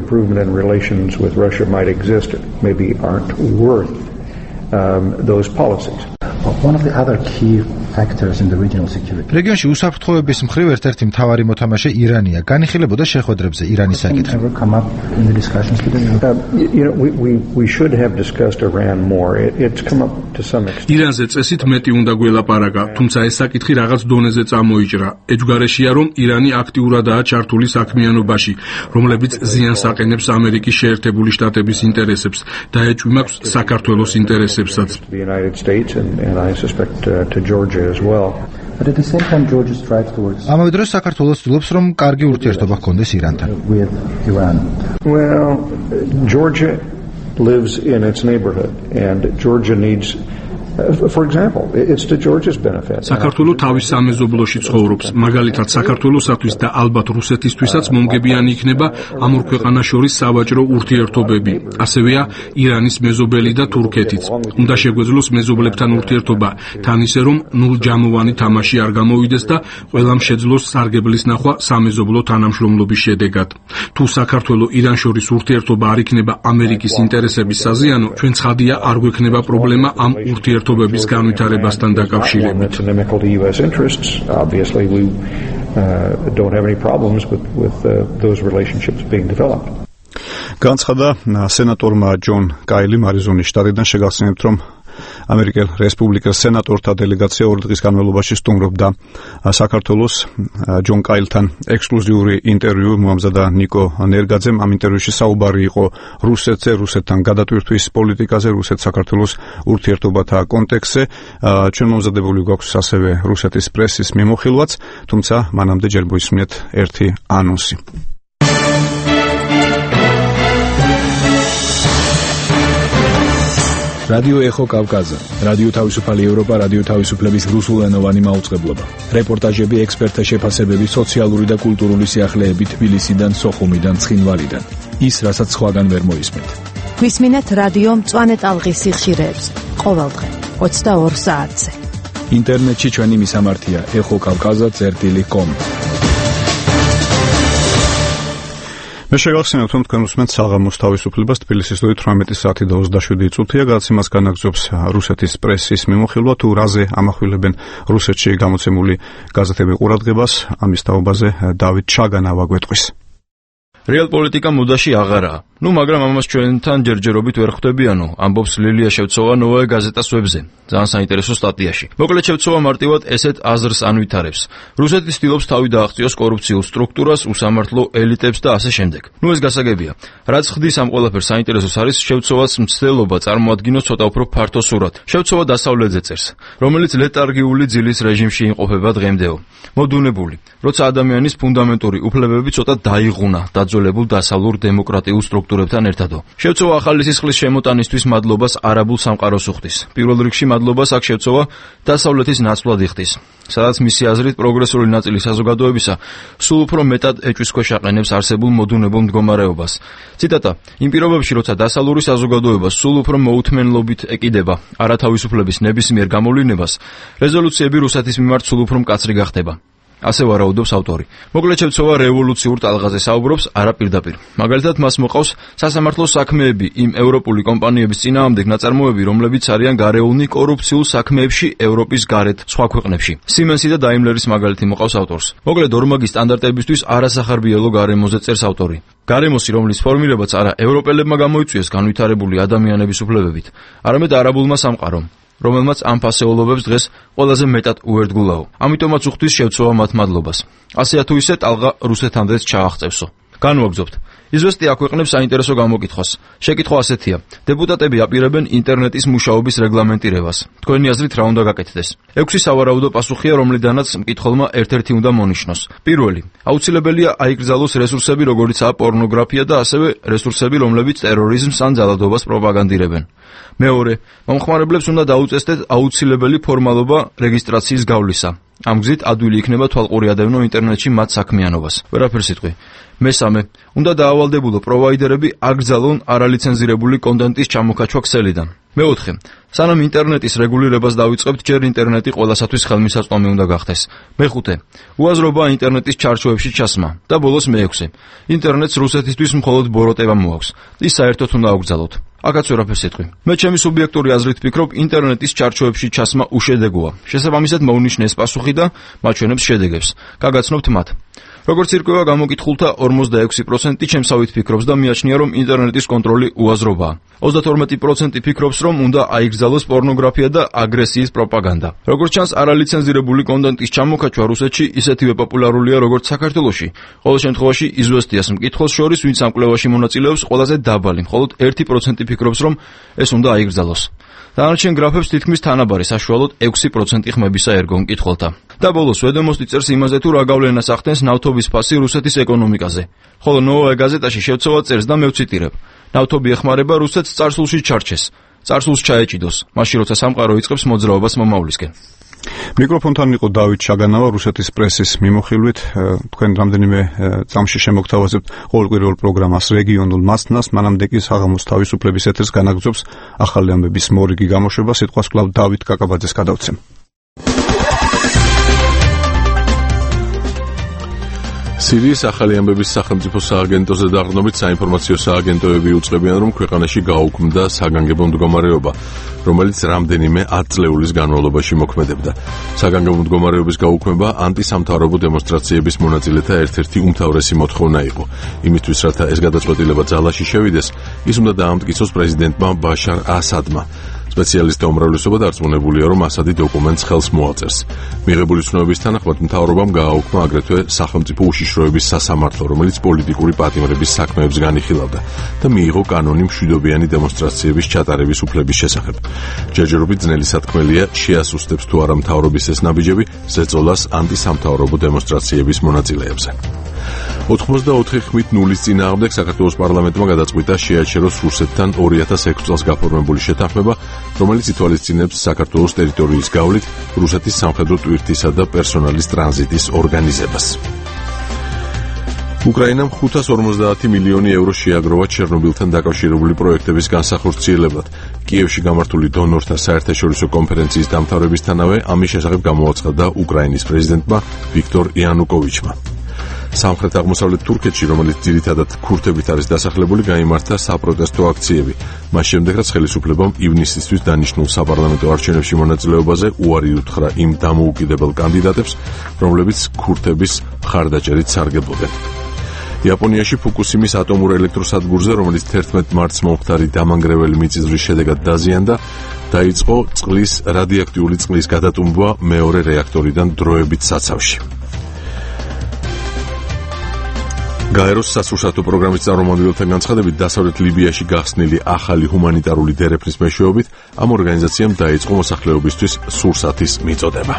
Those policies. One of the other key factors in the regional security. რეგიონში უსაფრთხოების მხრივ ერთ-ერთი მთავარი მოთამაშე ირანია. განიხილებოდა შეხვედრებზე ირანის საკითხი. We should have discussed Iran more. It's come up to some extent. ირანზე წესით მეტი უნდა გველაპარაკა, თუმცა ეს საკითხი რაღაც დონეზე წამოიჭრა. ეჯგარეშია, რომ ირანი აქტიურადაა ჩართული საქმიანობაში, რომლებიც ზიანს აყენებს ამერიკის შეერთებული შტატების ინტერესებს და ეჭვმაქვს საქართველოს ინტერესებსაც. The United States and I suspect to Georgia as well. But at the same time Georgia strives towards ამავე დროს საქართველოს ცდილობს, რომ კარგი ურთიერთობა ჰქონდეს ირანთან. with Iran. Well, Georgia lives in its neighborhood and Georgia needs for example, it's to Georgia's benefit. საქართველოს თავის სამეზობლოში ცხოვრობს, მაგალითად საქართველოსთვის და ალბათ რუსეთისთვისაც მომგებიანი იქნება ამ ორ ქვეყანას შორის სავაჭრო ურთიერთობები. ასევეა ირანის მეზობელი და თურქეთიც. უნდა შეგვეძლოს მეზობლებთან ურთიერთობა თან ისე, რომ ნულჯამოვანი თამაში არ გამოვიდეს და ყველამ შეძლოს სარგებლის ნახვა სამეზობლო თანამშრომლობის შედეგად. თუ საქართველოს irán შორის ურთიერთობა არ იქნება ამერიკის ინტერესების საზიანო, ჩვენ ცხადია არ გვექნება პრობლემა ამ ურთიერთობების განვითარებასთან დაკავშირებით. Obviously we don't have any problems with those relationships being developed. განცხადა სენატორმა ჯონ კაილიმ არიზონის შტატიდან შეგახსენებთ, რომ ამერიკელ რესპუბლიკელ სენატორთა დელეგაცია 2 დღის განმავლობაში სტუმრობდა საქართველოს. ჯონ კაილთან ექსკლუზიური ინტერვიუ მოამზადა ნიკო ნერგაძემ. ამ ინტერვიუში საუბარი იყო რუსეთზე, რუსეთთან გადატვირთვის პოლიტიკაზე, რუსეთ-საქართველოს ურთიერთობათა კონტექსტზე. ჩვენ მომზადებული გვაქვს ასევე რუსეთის პრესის მიმოხილვაც, თუმცა მანამდე ჯერ მოისმინეთ ერთი ანონსი. რადიო ეხო კავკაზა, რადიო თავისუფალი ევროპა, რადიო თავისუფლების რუსულენოვანი მაუწყებლობა. რეპორტაჟები, ექსპერტთა შეფასებები, სოციალური და კულტურული სიახლეები თბილისიდან, სოხუმიდან, ცხინვალიდან. ის, რასაც სხვაგან ვერ მოისმენთ. გვისმინეთ რადიო მწვანე ტალღის სიხშირეებზე, ყოველდღე 22 საათზე. ინტერნეტში ჩვენი მისამართია ეხოკავკაზა.com. მე შეგახსენებთ, რომ თქვენ უსმენთ საღამოს თავისუფლებას. თბილისის დროით 18 საათი და 27 წუთია. გადაცემას განაგრძობს რუსეთის პრესის მიმოხილვა, თუ რაზე ამახვილებენ რუსეთში გამოცემული გაზეთები ყურადღებას. ამის თაობაზე დავით ჩაგანა ვაგვეტყვის. რეალპოლიტიკა მოდაში აღარაა. მაგრამ ამას ჩვენთან ჯერჯერობით ვერ ხვდებიანო, ამბობს ლილია შევცოვა ნოვაე გაზეტას ვებზე, ძალიან საინტერესო სტატიაში. მოკლედ შევცოვა მარტივად ესეთ აზრს ანვითარებს. რუსეთი ცდილობს თავი დააღწიოს კორუფციულ სტრუქტურას, უსამართლო ელიტებს და ასე შემდეგ. ეს გასაგებია. რაც ხდის ამ ყველაფერს საინტერესოს არის შევცოვას მცდელობა წარმოადგინოს ცოტა უფრო ფართო სურათ. შევცოვა დასავლეთზე წერს, რომელიც ლეტარგიული ძილის რეჟიმში იმყოფება დღემდეო. მოდუნებული, როცა ადამიანის ფუნდამენტური უფლებები ცოტა დაიღუნა დაძველებულ დასავლურ დემოკრატიულ სტრუქტურებთან ერთადო. შევცოვა ახალი სისხლის შემოტანისთვის მადლობას არაბულ სამყაროს უხდის. პირველ რიგში მადლობას აქ შევცოვა დასავლეთის ნაცვლად იხდის, სადაც მისი აზრით პროგრესული ნაწილი საზოგადოებისა სულ უფრო მეტად ეჭვის ქვეშ აყენებს არსებულ მოდუნებულ მდგომარეობას. ციტატა: იმ პირობებში, როცა დასავლური საზოგადოება სულ უფრო მოუთმენლობით ეკიდება არათავისუფლების ნებისმიერ გამოვლინებას, რეზოლუციები რუსეთის მიმართ სულ უფრო მკაცრი გახდება. ასე ვარაუდობს ავტორი. მოკლედ შევცოვა რევოლუციურ ტალღაზე საუბრობს არაპირდაპირ. მაგალითად, მას მოყავს სასამართლო საქმეები იმ ევროპული კომპანიების წინააღმდეგ ნაწარმოები, რომლებიც არიან გარეული კორუფციულ საქმეებში ევროპის გარეთ სხვა ქვეყნებში. Siemens და Daimler-ის მაგალითი მოყავს ავტორს. მოკლედ ორმაგი სტანდარტებისთვის არასახარბიელო გარემოზე წერს ავტორი. გარემოსი, რომლის ფორმირებაც არა ევროპელებმა გამოიწვიეს განვითარებული ადამიანების უფლებებით, არამედ არაბულმა სამყარომ, რომელმაც ამ ფასეულობებს დღეს ყველაზე მეტად უერთგულაო. ამიტომაც უხდის შევცოვა მათ მადლობას. ასეა თუ ისე ტალღა რუსეთამდეც ჩააღწევსო. განვაგრძობთ. იზვესტია აქვეყნებს საინტერესო გამოკითხვას. შეკითხვა ასეთია: დეპუტატები აპირებენ ინტერნეტის მუშაობის რეგლამენტირებას. თქვენი აზრით რა უნდა გაკეთდეს? 6 სავარაუდო პასუხია, რომლიდანაც მკითხველმა ერთ-ერთი უნდა მონიშნოს. პირველი: აუცილებელია აიკრძალოს რესურსები, როგორიცაა პორნოგრაფია და ასევე რესურსები, რომლებიც ტერორიზმს ან ძალადობას პროპაგანდირებენ. მეორე: მომხმარებლებს უნდა დაუწესდეთ აუცილებელი ფორმალობა რეგისტრაციის გავლისა. ამ გზით ადვილი იქნება თვალყურიადევნო ინტერნეტში მათ საქმიანობას. ვერაფერ სიტყვი. მესამე: უნდა დაავალდებულო პროვაიდერები აკრძალონ არალიცენზირებული კონტენტის ჩამოქაჩვა ქსელიდან. მეოთხე: სანამ ინტერნეტის რეგულირებას დავიწყებთ, ჯერ ინტერნეტი ყველასათვის ხელმისაწვდომი უნდა გახდეს. მეხუთე: უაზრობა ინტერნეტის ჩარჩოებში ჩასმა. და ბოლოს მეექვსე: ინტერნეტს რუსეთისთვის მხოლოდ ბოროტება მოაქვს. ის საერთოდ უნდა აკრძალოთ. აქაც ვერაფერ სიტყვი. მე ჩემი სუბიექტური აზრით ვფიქრობ, ინტერნეტის ჩარჩოებში ჩასმა უშედეგოა. შესაბამისად მოვნიშნე ეს პასუხი და მაჩვენებს შედეგებს. გაგაცნობთ მათ. როგორც ირკვევა გამოკითხულთა 46% ჩემსავით ფიქრობს და მიაჩნია, რომ ინტერნეტის კონტროლი უაზრობაა. 32% ფიქრობს, რომ უნდა აიგზალოს პორნოგრაფია და აგრესიის პროპაგანდა. როგორც ჩანს, არალიცენზირებული კონტენტის ჩამოქაჩვა რუსეთში ისეთივე პოპულარულია, როგორც საქართველოში. ყოველ შემთხვევაში იზვესტიას მკითხველს შორის, ვინც ამ კვლევაში მონაწილეობს, ყველაზე დაბალი, მხოლოდ 1% ფიქრობს, რომ ეს უნდა აიგზალოს. დანარჩენ გრაფებს თითქმის თანაბარი საშუალოდ 6% ხმებისა ერგო მკითხველთა. და ბოლოს ვედემოსტი წერს იმაზე, თუ რა გავლენას ახდენს ნავთობის ფასი რუსეთის ეკონომიკაზე. ხოლო ნოვოე გაზეტაში შევცოვა წერს და მე ვციტირებ: ნავთობი ეხმარება რუსეთს წარსულში ჩარჩეს. წარსულს ჩაეჭიდოს, მაშინ როცა სამყარო იწყებს მოძრაობას მომავლისკენ. მიკროფონთან იყო დავით ჩაგანავა, რუსეთის პრესის მიმოხილვით. თქვენ რამდენიმე წამში შემოგთავაზებთ ყოველკვირეულ პროგრამას რეგიონულ მასწნას, მანამდე კი საღამოს თავისუფლების ეთერს განაგრძობს ახალი ამბების მორიგი გამოშვება. სიტყვას კვლავ დავით კაკაბაძეს გადავცემ. სირიის ახალი ამბების სახელმწიფო სააგენტოზე დაყრდნობით საინფორმაციო სააგენტოები უწყებიან, რომ ქვეყანაში გაუქმდა საგანგებო მდგომარეობა, რომელიც რამდენიმე 10 წლეულის განმავლობაში მოქმედებდა. საგანგებო მდგომარეობის გაუქმება ანტისამთავრობო დემონსტრაციების მონაწილეთა ერთ-ერთი უმთავრესი მოთხოვნა იყო. იმისთვის, რათა ეს გადაწყვეტილება ძალაში შევიდეს, ის უნდა დაამტკიცოს პრეზიდენტმა ბაშარ ასადმა. სპეციალისტთა უმრავლესობა დარწმუნებულია, რომ ასადი დოკუმენტს ხელს მოაწერს. მიღებული ცნობების თანახმად მთავრობამ გააუქმა აგრეთვე სახელმწიფო უშიშროების სასამართლო, რომელიც პოლიტიკური პატიმრების საქმეებს განიხილავდა და მიიღო კანონი მშვიდობიანი დემონსტრაციების ჩატარების უფლების შესახებ. ჯერჯერობით ძნელი სათქმელია, შეასუსტებს თუ არა მთავრობის ეს ნაბიჯები ზეწოლას ანტისამთავრობო დემონსტრაციების მონაწილეებზე. 84 ხმით 0-ის წინააღმდეგ საქართველოს პარლამენტმა გადაწყვიტა შეაჩეროს რუსეთთან 2006 წელს გაფორმებული შეთანხმება, რომელიც ითვალისწინებს საქართველოს ტერიტორიის გავლით რუსეთის სამხედრო ტვირთისა და პერსონალის ტრანზიტის ორგანიზებას. უკრაინამ 550 მილიონი ევრო შეაგროვა ჩერნობილთან დაკავშირებული პროექტების განსახორციელებლად. კიევში გამართული დონორთა საერთაშორისო კონფერენციის დამთავრებისთანავე ამის შესახებ გამოაცხადა უკრაინის პრეზიდენტმა ვიქტორ იანუკოვიჩმა. სამხრეთ-აღმოსავლეთ თურქეთში, რომელიც ძირითადად ქურთებით არის დასახლებული, გაიმართა საპროტესტო აქციები. მას შემდეგ, რაც ხელისუფლებამ ივნისისთვის დანიშნულ საპარლამენტო არჩევნებში მონაწილეობაზე უარი უთხრა იმ დამოუკიდებელ კანდიდატებს, რომლებიც ქურთების მხარდაჭერით სარგებლობენ. იაპონიაში ფუკუსიმის ატომურ ელექტროსადგურზე, რომელიც 11 მარტს მომხდარი დამანგრეველი მიწისძვრის შედეგად დაზიანდა, დაიწყო წყლის რადიოაქტიული წყლის გადატუმბვა მეორე რეაქტორიდან დროებით საცავში. გაეროს სასურსათო პროგრამის წარმომადგენელთა განცხადებით, დასავლეთ ლიბიაში გახსნილი ახალი ჰუმანიტარული დერეფნის მეშვეობით ამ ორგანიზაციამ დაიწყო მოსახლეობისთვის სურსათის მიწოდება.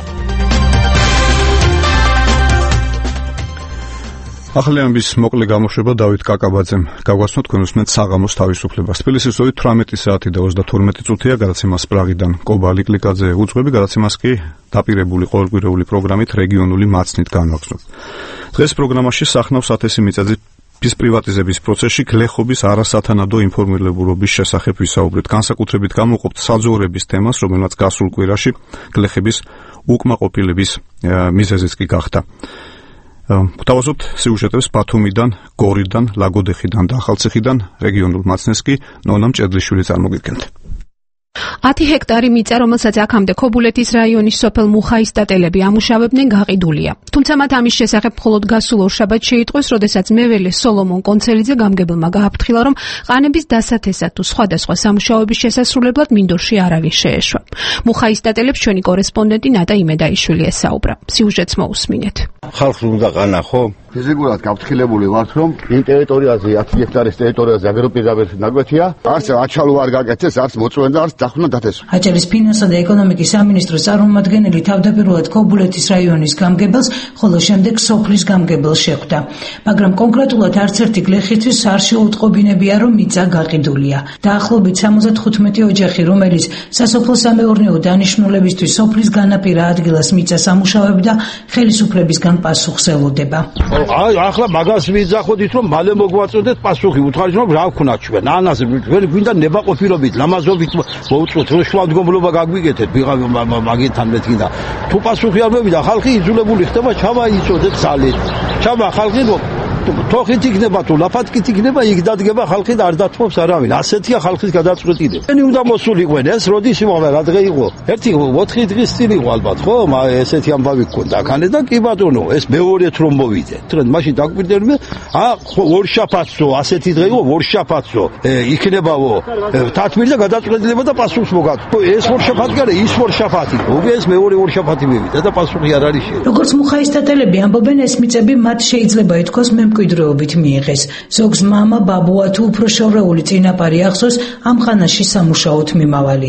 ახალი ამბის მოკლე გამოშვება დავით კაკაბაძემ. გავგაცნოთ თქვენ უსმენთ საღამოს თავისუფლებას. თბილისის ზოგი 18 საათი და 32 წუთია. გადაცემას პრაღიდან კობა ლიკლიკაძე უძღვები, გადაცემას კი დაპირებული ყოველკვირეული პროგრამით რეგიონული მაცნით განვაგრძობთ. დღეს პროგრამაში სახნავს ათესი მიწაზის პრივატიზების პროცესში გლეხობის არასათანადო ინფორმირებულობის შესახებ ვისაუბრეთ. განსაკუთრებით გამოვყოფთ საძოვრების თემას, რომელმაც გასულ კვირაში გლეხების უკმაყოფილების მიზეზიც კი გახდა. გვთავაზობთ სიუჟეტებს ბათუმიდან, გორიდან, ლაგოდეხიდან და ახალციხიდან. რეგიონულ მაცნეს კი ნონა მჭედლიშვილი წარმოგიდგენთ. 10 ჰექტარი მიწა, რომელსაც აქამდე ქობულეთის რაიონის სოფელ მუხაისტატელები ამუშავებდნენ, გაყიდულია. თუმცა მათ ამის შესახებ მხოლოდ გასულ ორშაბათს შეიტყვეს, როდესაც მეველე სოლომონ კონცელიძე გამგებელმა გააფრთხილა, რომ ყანების დასათესად თუ სხვადასხვა სამუშაოების შესასრულებლად მინდორში არავის შეეშვა. მუხაისტატელებს ჩვენი კორესპონდენტი ნატა იმედაიშვილი ესაუბრა. სიუჟეტს მოусმინეთ. ხალხს უნდა ყანა, ხო? ფიზიკურად გავთხილებული ვართ, რომ იმ ტერიტორიაზე 10 ჰექტარის ტერიტორიაზე აგროპირაბელის ნაკვეთია, არც აჩალო არ გაკეთეს, არც მოწვევა და არც დახუნა დათესვა. აჭარის ფინანსთა და ეკონომიკის სამინისტროს წარმომადგენელი თავდაპირველად ქობულეთის რაიონის გამგებელს, ხოლო შემდეგ სოფლის გამგებელს შეხვდა. მაგრამ კონკრეტულად არც ერთი გლეხისთვის არ შეუტყობინებია, რომ მიწა გაყიდულია. დაახლოებით 75 ოჯახი, რომელიც სასოფლო-სამეურნეო დანიშნულებისთვის სოფლის განაპირა ადგილას მიწას ამუშავებდა, ხელისუფლებისგან პასუხს ელოდება. ახლა მაგას ვიძახოდით, რომ მალე მოგვაწოდეთ პასუხი, უთხარით რომ რა ვქნა ჩვენ. ანაზე ჩვენ გვინდა ნებაყოფილობით, ლამაზობით მოუწყვეთ, რომ შუამდგომლობა გაგვიგეთეთ, მაგითთან მეთქინდა. თუ პასუხი არ მოვიდა, ხალხი იძულებული ხდება ჩავაიწოდეთ ძალით. ჩავა ხალხი თოხით იქნება თუ ლაფატკით იქნება, იქ დადგება ხალხი და არ დათმობს არავინ. ასეთია ხალხის გადაწყვეტილება. ჩვენი უნდა მოსულიყვენ, ეს როდის იმოვა, რა დღე იყო? 4 დღის წინ იყო ალბათ, ხო? ესეთი ამბავი გქონდა აქანე და კი ბატონო, ეს მეორეთ რომ მოვიდე. თქვენ მაშინ დაგვიკვირდები, ორშაბათსო, ასეთი დღე იყო, ორშაბათსო. იქნებაო, თათმილი და გადაწყვეტილება და პასუხს მოგაქვს. ეს ორშაბათი არა, ის ორშაბათი. უკვე ეს მეორე ორშაბათი მივიდა და პასუხი არ არის შე. როგორც მუხაისტატელები ამბობენ, ეს მიწები მათ შეიძლება ითქვას მემკვიდრეობით მიიღეს. ზოგს მამა, ბაბუა თუ უფრო შორეული წინაპარი ახსოვს ამ ხანაში სამუშაოდ მიმავალი.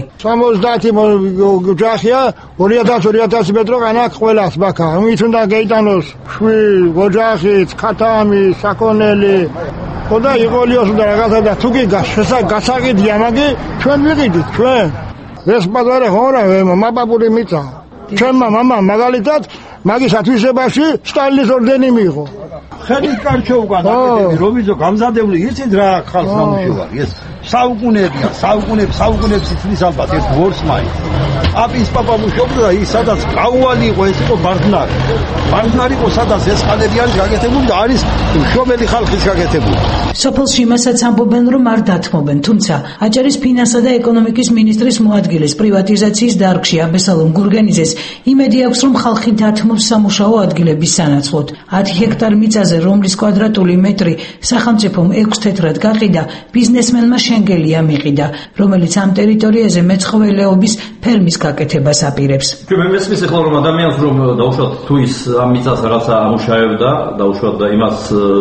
70 ოჯახია, 2000 მეტრო განაქვს ყველას ბაქა. მით უნდა გეიტანოს შვილი, ოჯახი, ქათამი, საქონელი. ხოდა იყოლიოს და რაღაცა და თუ კი გასაგებია მაგი, ჩვენ ვიყიდით, ჩვენ. ეს ბაზარი ხორა, მაბაბური მიწა. ჩვენმა მამამ მაგალითად მაგის ათვისებაში სტალინის ორდენი მიიღო. ხედით კარჩო უკან აკეთები, რომიზო გამზადებული, იცით რა ხალხს სამუშაოა ეს. საუკუნეებია, საუკუნეებს იცის ალბათ ერთ ვორს მაინც. აპის პაპა მუშაობდა და ის სადაც გაუვალი იყო, ეს იყო ბარდნარი. ბარდნარი იყო სადაც ეს ხალები არის გაკეთებული და არის შობელი ხალხის გაკეთებული. სოფელში იმასაც ამბობენ, რომ არ დათმობენ, თუმცა აჭარის ფინანსთა და ეკონომიკის მინისტრის მოადგილეს პრივატიზაციის დარგში აბესალომ გურგენიძეს იმედი აქვს, რომ ხალხი დათმობს სამუშაო ადგილების სანაცვლოდ. 10 ჰექტარ მიწაზე, რომლის კვადრატული მეტრი სახელმწიფომ 6 თეთრად გაყიდა, ბიზნესმენმა შენგელია მიყიდა, რომელიც ამ ტერიტორიაზე მეცხოველეობის ფერმის გაკეთებას აპირებს. ჩვენ მესმის ახლა რომ ადამიანს რომ დაუშვათ თუ ის ამ მიწას რაღაცა ამუშავებდა, დაუშვათ და იმას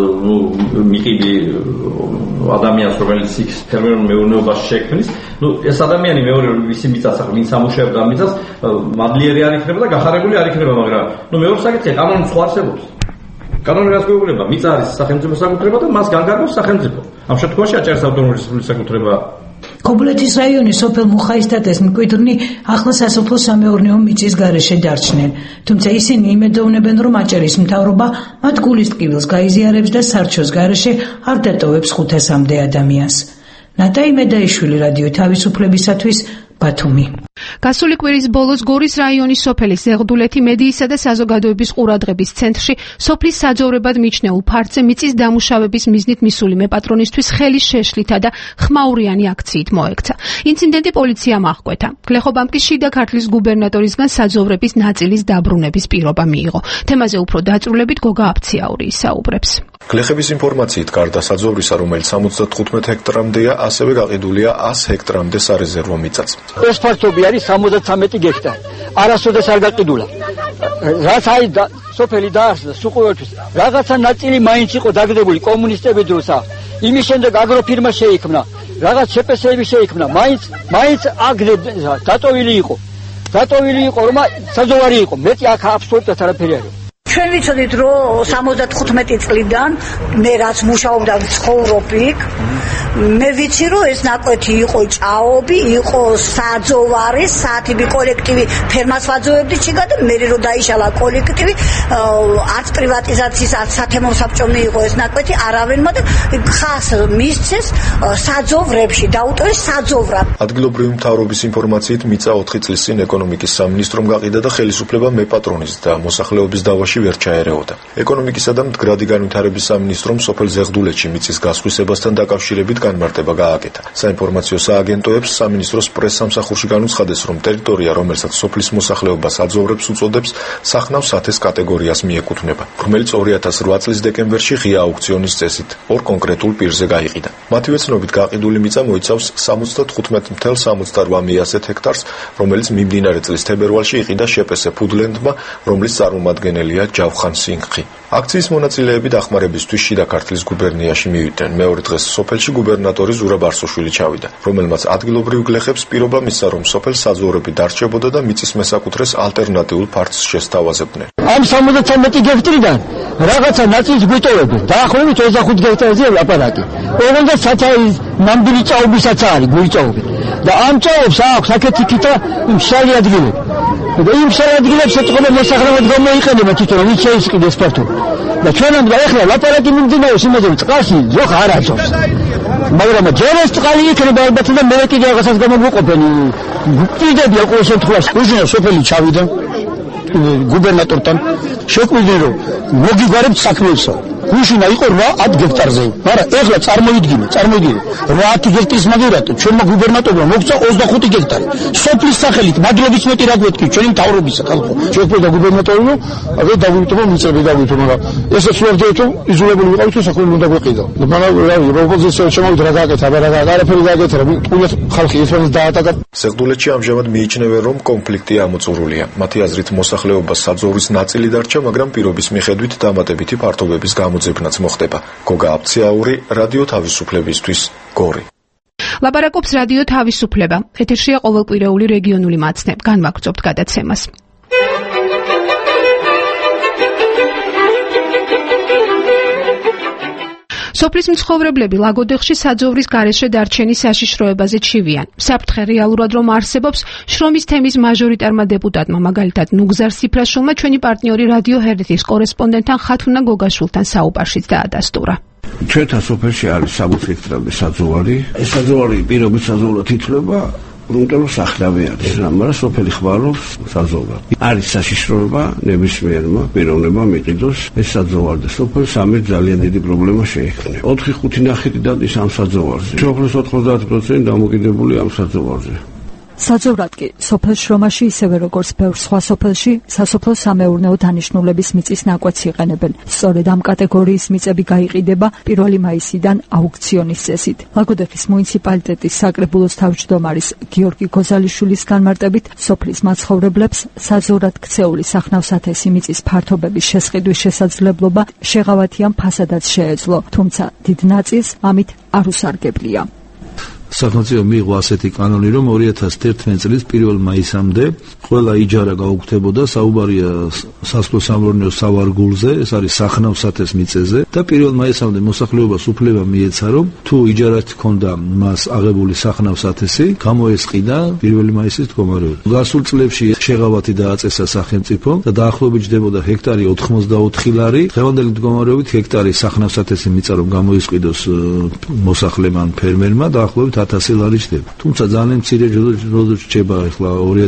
მიყიდი ადამიანს რომელიც იქ ფერმერულ მეურნეობაში შექმნის, ეს ადამიანი მეორე ვისი მიწას ახლა ვინც ამუშავებდა ამ მიწას, მადლიერი არ იქნება და გახარებული არ იქნება, მაგრამ მეორე საკითხია, კანონი სხვა არსებობს. კანონი რაც გვეუბნება, მიწა არის სახელმწიფო საკუთრება და მას განგარგავს სახელმწიფო. ამ შემთხვევაში აჭარის ავტონომიური რესპუბლიკის საკუთრება. ქობულეთის რაიონის სოფელ მუხაისტატეს მკვიდრნი ახლა სასოფლო-სამეურნეო მიწის გარეშე დარჩნენ. თუმცა ისინი იმედოვნებენ, რომ აჭარის მთავრობა მათ გულის ტკივილს გაიზიარებს და სარჩოს გარეშე არ დატოვებს 500-მდე ადამიანს. ნატა იმედაიშვილი, რადიო თავისუფლებისათვის, ბათუმი. გასული კვირის ბოლოს გორის რაიონის სოფელი ზეღდულეთი მედიისა და საზოგადოების ყურადღების ცენტრში სოფლის საძოვრებად მიჩნეულ ფართზე მიწის დამუშავების მიზნით მისული მეპატრონისთვის ხელის შეშლითა და ხმაურიანი აქციით მოექცა. ინციდენტი პოლიციამ აღკვეთა. გლეხობამ კი შიდა ქართლის გუბერნატორისგან საძოვრების ნაწილის დაბრუნების პირობა მიიღო. თემაზე უფრო დაწვრილებით გოგა აფციაური ისაუბრებს. გლეხების ინფორმაციით, გარდა საძოვრისა, რომელიც 75 ჰექტრამდეა, ასევე გაყიდულია 100 ჰექტრამდე სარეზერვო მიწაც. ეს ფართობი არის 73 ჰექტარი. არასოდეს არ გაყიდულა. რაც აი სოფელი დაარსდა სუყურებისთვის, რაღაცა ნაწილი მაინც იყო დაგდებული კომუნისტების დროსა. იმის შემდეგ აგროფირმა შეიქმნა, რაღაც შეპესეები შეიქმნა, მაინც დატოვილი იყო. რომ საძოვარი იყო. მეტი აქ აბსოლუტურად არაფერი არ იყო. ჩვენ ვიცოდით, რომ 75 წლიდან მე რაც მუშაობდა ცხოვრობ, მე ვიცი, რომ ეს ნაკვეთი იყო ჭაობი, იყო საძოვარი, საათები კოლექტივი ფერმას ვაძოვებდი ჩიგა და მე რო დაიშალა კოლექტივი, არც პრივატიზაციის, არც სათემო საბჭომ მიიღო ეს ნაკვეთი არავენმა და ხას მისცეს საძოვრებში, დაუტოვეს საძოვრად. ადგილობრივი მთავრობის ინფორმაციით, მიწა 4 წლის წინ ეკონომიკის სამინისტრომ გაყიდა და ხელისუფლება მეპატრონის და მოსახლეობის დავაში ვერ ჩაერეოდა. ეკონომიკისა და მდგრადი განვითარების სამინისტრომ სოფელ ზეღდულეთში მიწის გასხვისებასთან დაკავშირებით განმარტება გააკეთა. საინფორმაციო სააგენტოებს სამინისტროს პრესსამსახურში განუცხადეს, რომ ტერიტორია, რომელსაც სოფლის მოსახლეობა საძოვრებს უწოდებს, სახნავ სათეს კატეგორიას მიეკუთვნება, რომელიც 2008 წლის დეკემბერში ღია აუქციონის წესით 2 კონკრეტულ პირზე გაიყიდა. მათივე ცნობით გაყიდული მიწა მოიცავს 75.78 ჰექტარს, რომელიც მიმდინარე წლის თებერვალში იყიდა შეპესე ფუდლენდმა, რომლის წარმომადგენელია ჯავხან სინგხი. აქციის მონაწილეები დახმარებისთვის შიდა ქართლის გუბერნიაში მივიდნენ. მეორე დღეს სოფელში გუბერნატორი ზურაბ არსოშვილი ჩავიდა, რომელმაც ადგილობრივ გლეხებს პირობა მისცა, რომ სოფელს საძოვრები დარჩებოდა და მიწის მესაკუთრეს ალტერნატიულ ფართს შესთავაზებდნენ. ამ 73 გექტრიდან რაღაცა ნაწილს გვიტოვებენ. დაახლოებით 25 გექტარზე ლაპარაკი. ოღონდ სათავის ნამდვილი ჭაობისაც არის გვიწოვებთ. და ამ ჭაობს აქვს აქეთ-იქითა მშრალი ადგილები. და იმ მშრალი ადგილებს ეთყობა მოსახლეობად გამოიყენება თვითონ ვინც შეისყიდეს ფართო. და ჩვენამდე ახლა ლაპარაკი მიმდინარეობს იმაზე, რომ წყალში ზოხ არ აწევს. მაგრამ ჯერ ეს წყალი იქნება ალბათ და მე კიდე რაღაცას გამოგვიყოფენ. გვპირდები ყოველ შემთხვევაში კუჟინა სოფელი ჩავიდა გუბერნატორთან შეკვირდნენ, რომ მოგიგვარებთ საქმეებსა. გუშინა იყო 8 გექტარზე, მაგრამ ეხლა წარმოიდგინე 8 გექტრის მაგერად ჩვენმა გუბერნატორმა მოგცა 25 გექტარი. სოფლის სახელით მადლობის მეტი რა გვეთქვი ჩვენი მთავრობისა ხალხო. შეგვიძლია გუბერნატორი რომ აღარ დაგვიტოვა მიწები დაგვიტოვა, მაგრამ ესეც ვარდეთ რომ იზოლებული ვიყავით და საქმე უნდა გვეყიდა. მაგრამ ოპოზიცია შემოვიდა რა გააკეთა, არაფერი გააკეთა, ტყუილ ხალხი ერთმანეთს დაატაკა. სიღდულეთში ამჟამად მიიჩნევენ, რომ კონფლიქტი ამოწურულია. მათი აზრით მოსახლეობას საძოვრის ნაწილი დარჩა, მაგრამ პირობის მიხედვით დამატებითი ფართობების გამოძებნაც მოხდება. გოგა აფციაური, რადიო თავისუფლებისთვის, გორი. ლაპარაკობს რადიო თავისუფლება. ეთერშია ყოველკვირეული რეგიონული მაცნე. განვაგრძობთ გადაცემას. სოფლის მცხოვრებლები ლაგოდეხში საძოვრის გარეშე დარჩენის საშიშროებაზე ჩივიან. საფრთხე რეალურად რომ არსებობს, შრომის თემის მაჟორიტარმა დეპუტატმა, მაგალითად ნუგზარ სიფრაშვილმა ჩვენი პარტნიორი რადიო ჰერეთის კორესპონდენტთან ხათუნა გოგაშვილთან საუბარშიც დაადასტურა. ჩვენთან სოფელში არის 60 ჰექტარზე საძოვარი. ეს საძოვარი პირობით საძოვრად ითვლება, იმიტომ რომ სახნავი არის, მაგრამ სოფელი ხმარობს საძოვრად. არის საშიშროება ნებისმიერმა პიროვნებამ იყიდოს ეს საძოვარი და სოფელს ამით ძალიან დიდი პრობლემა შეექმნა. 4-5 ნახეთი დადის ამ საძოვარზე. სოფლის 90% დამოკიდებული ამ საძოვარზე. საძოვრად კი სოფელ შრომაში ისევე როგორც ბევრ სხვა სოფელში სასოფლო სამეურნეო დანიშნულების მიწის ნაკვეთს იყენებენ. სწორედ ამ კატეგორიის მიწები გაიყიდება 1 მაისიდან აუქციონის წესით. ლაგოდეხის მუნიციპალიტეტის საკრებულოს თავმჯდომარის გიორგი გოზალიშვილის განმარტებით სოფლის მაცხოვრებლებს საძოვრად ქცეული სახნავსათესი მიწის ფართობების შესყიდვის შესაძლებლობა შეღავათიან ფასადაც შეეძლო, თუმცა დიდ ნაწილს ამით არ უსარგებლია. სახელმწიფო მიიღო ასეთი კანონი, რომ 2011 წლის 1 მაისამდე ყველა იჯარა გაუქმდებოდა, საუბარია სასოფლო სამეურნეო სავარგულზე, ეს არის სახნავსათეს მიწაზე და 1 მაისამდე მოსახლეობას უფლება მიეცა, რომ თუ იჯარად ჰქონდა მას აღებული სახნავსათესი, გამოესყიდა 1 მაისის მდგომარეობით. გასულ წლებში შეღავათი დააწესა სახელმწიფომ და დაახლოებით ჯდებოდა ჰექტარი 84 ლარი. დღევანდელი მდგომარეობით ჰექტარი სახნავსათესი მიწა რომ გამოისყიდოს მოსახლემან ფერმერმა დაახლოებით 1000 ლარი ჯდება. თუმცა ძალიან მცირე ჯერა რჩება ახლა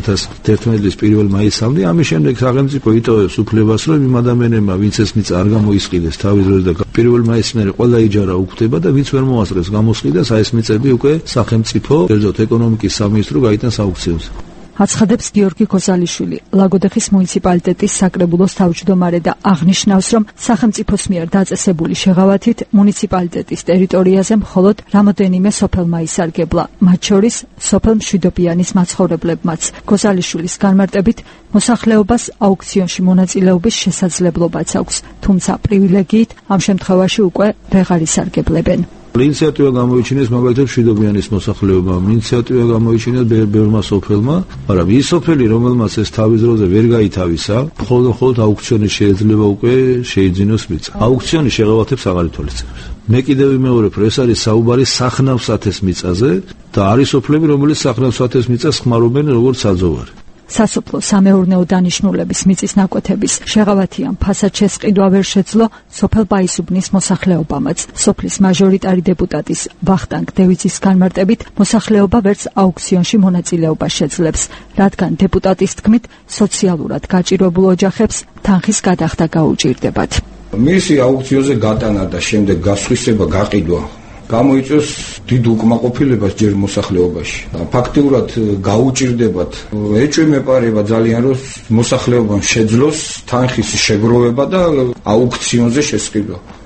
2011 წლის 1 მაისამდე. ამის შემდეგ სახელმწიფო იტოვებს უფლებას, რომ იმ ადამიანებმა, ვინც ეს მიწა არ გამოისყიდეს თავის დროზე და 1 მაისის მერე ყველა იჯარა უქმდება და ვინც ვერ მოასწრებს გამოსყიდას, აი ეს მიწები უკვე სახელმწიფო კერძოდ ეკონომიკის სამინისტრო გაიტანს აუქციონზე. აცხადებს გიორგი გოზალიშვილი, ლაგოდეხის მუნიციპალიტეტის საკრებულოს თავმჯდომარე და აღნიშნავს, რომ სახელმწიფოს მიერ დაწესებული შეღავათით მუნიციპალიტეტის ტერიტორიაზე მხოლოდ რამოდენიმე სოფელმა ისარგებლა, მათ შორის სოფელ მშვიდობიანის მაცხოვრებლებმაც. გოზალიშვილის განმარტებით, მოსახლეობას აუქციონში მონაწილეობის შესაძლებლობაც აქვს, თუმცა პრივილეგიით ამ შემთხვევაში უკვე ვეღარ ისარგებლებენ. ინიციატივა გამოიჩინეს მაგალითად მშვიდობიანის მოსახლეობამ, ინიციატივა გამოიჩინეს ბევრმა სოფელმა, მაგრამ ის სოფელი, რომელმაც ეს თავის დროზე ვერ გაითავისა, მხოლოდ აუქციონის შეიძლება უკვე შეიძინოს მიწა. აუქციონი შეღავათებს აღარ ითვალისწინებს. მე კიდევ ვიმეორებ, რომ ეს არის საუბარი სახნავსათეს მიწაზე და არის სოფლები, რომელიც სახნავსათეს მიწას ხმარობენ როგორც საძოვარი. სასოფლო სამეურნეო დანიშნულების მიწის ნაკვეთების შეღავათიან ფასად შესყიდვა ვერ შეძლო სოფელ ბაისუბნის მოსახლეობამაც. სოფლის მაჟორიტარი დეპუტატის ვახტანგ დევიძის განმარტებით, მოსახლეობა ვერც აუქციონში მონაწილეობას შეძლებს, რადგან დეპუტატის თქმით, სოციალურად გაჭირვებულ ოჯახებს თანხის გადახდა გაუჭირდებათ. მისი აუქციონზე გატანა და შემდეგ გასხვისება გაყიდვა გამოიწვევს დიდ უკმაყოფილებას ჯერ მოსახლეობაში. ფაქტიურად გაუჭირდებათ, ეჭვმეპარება ძალიან, რომ მოსახლეობამ შეძლოს თანხის შეგროვება და აუქციონზე შესყიდვა.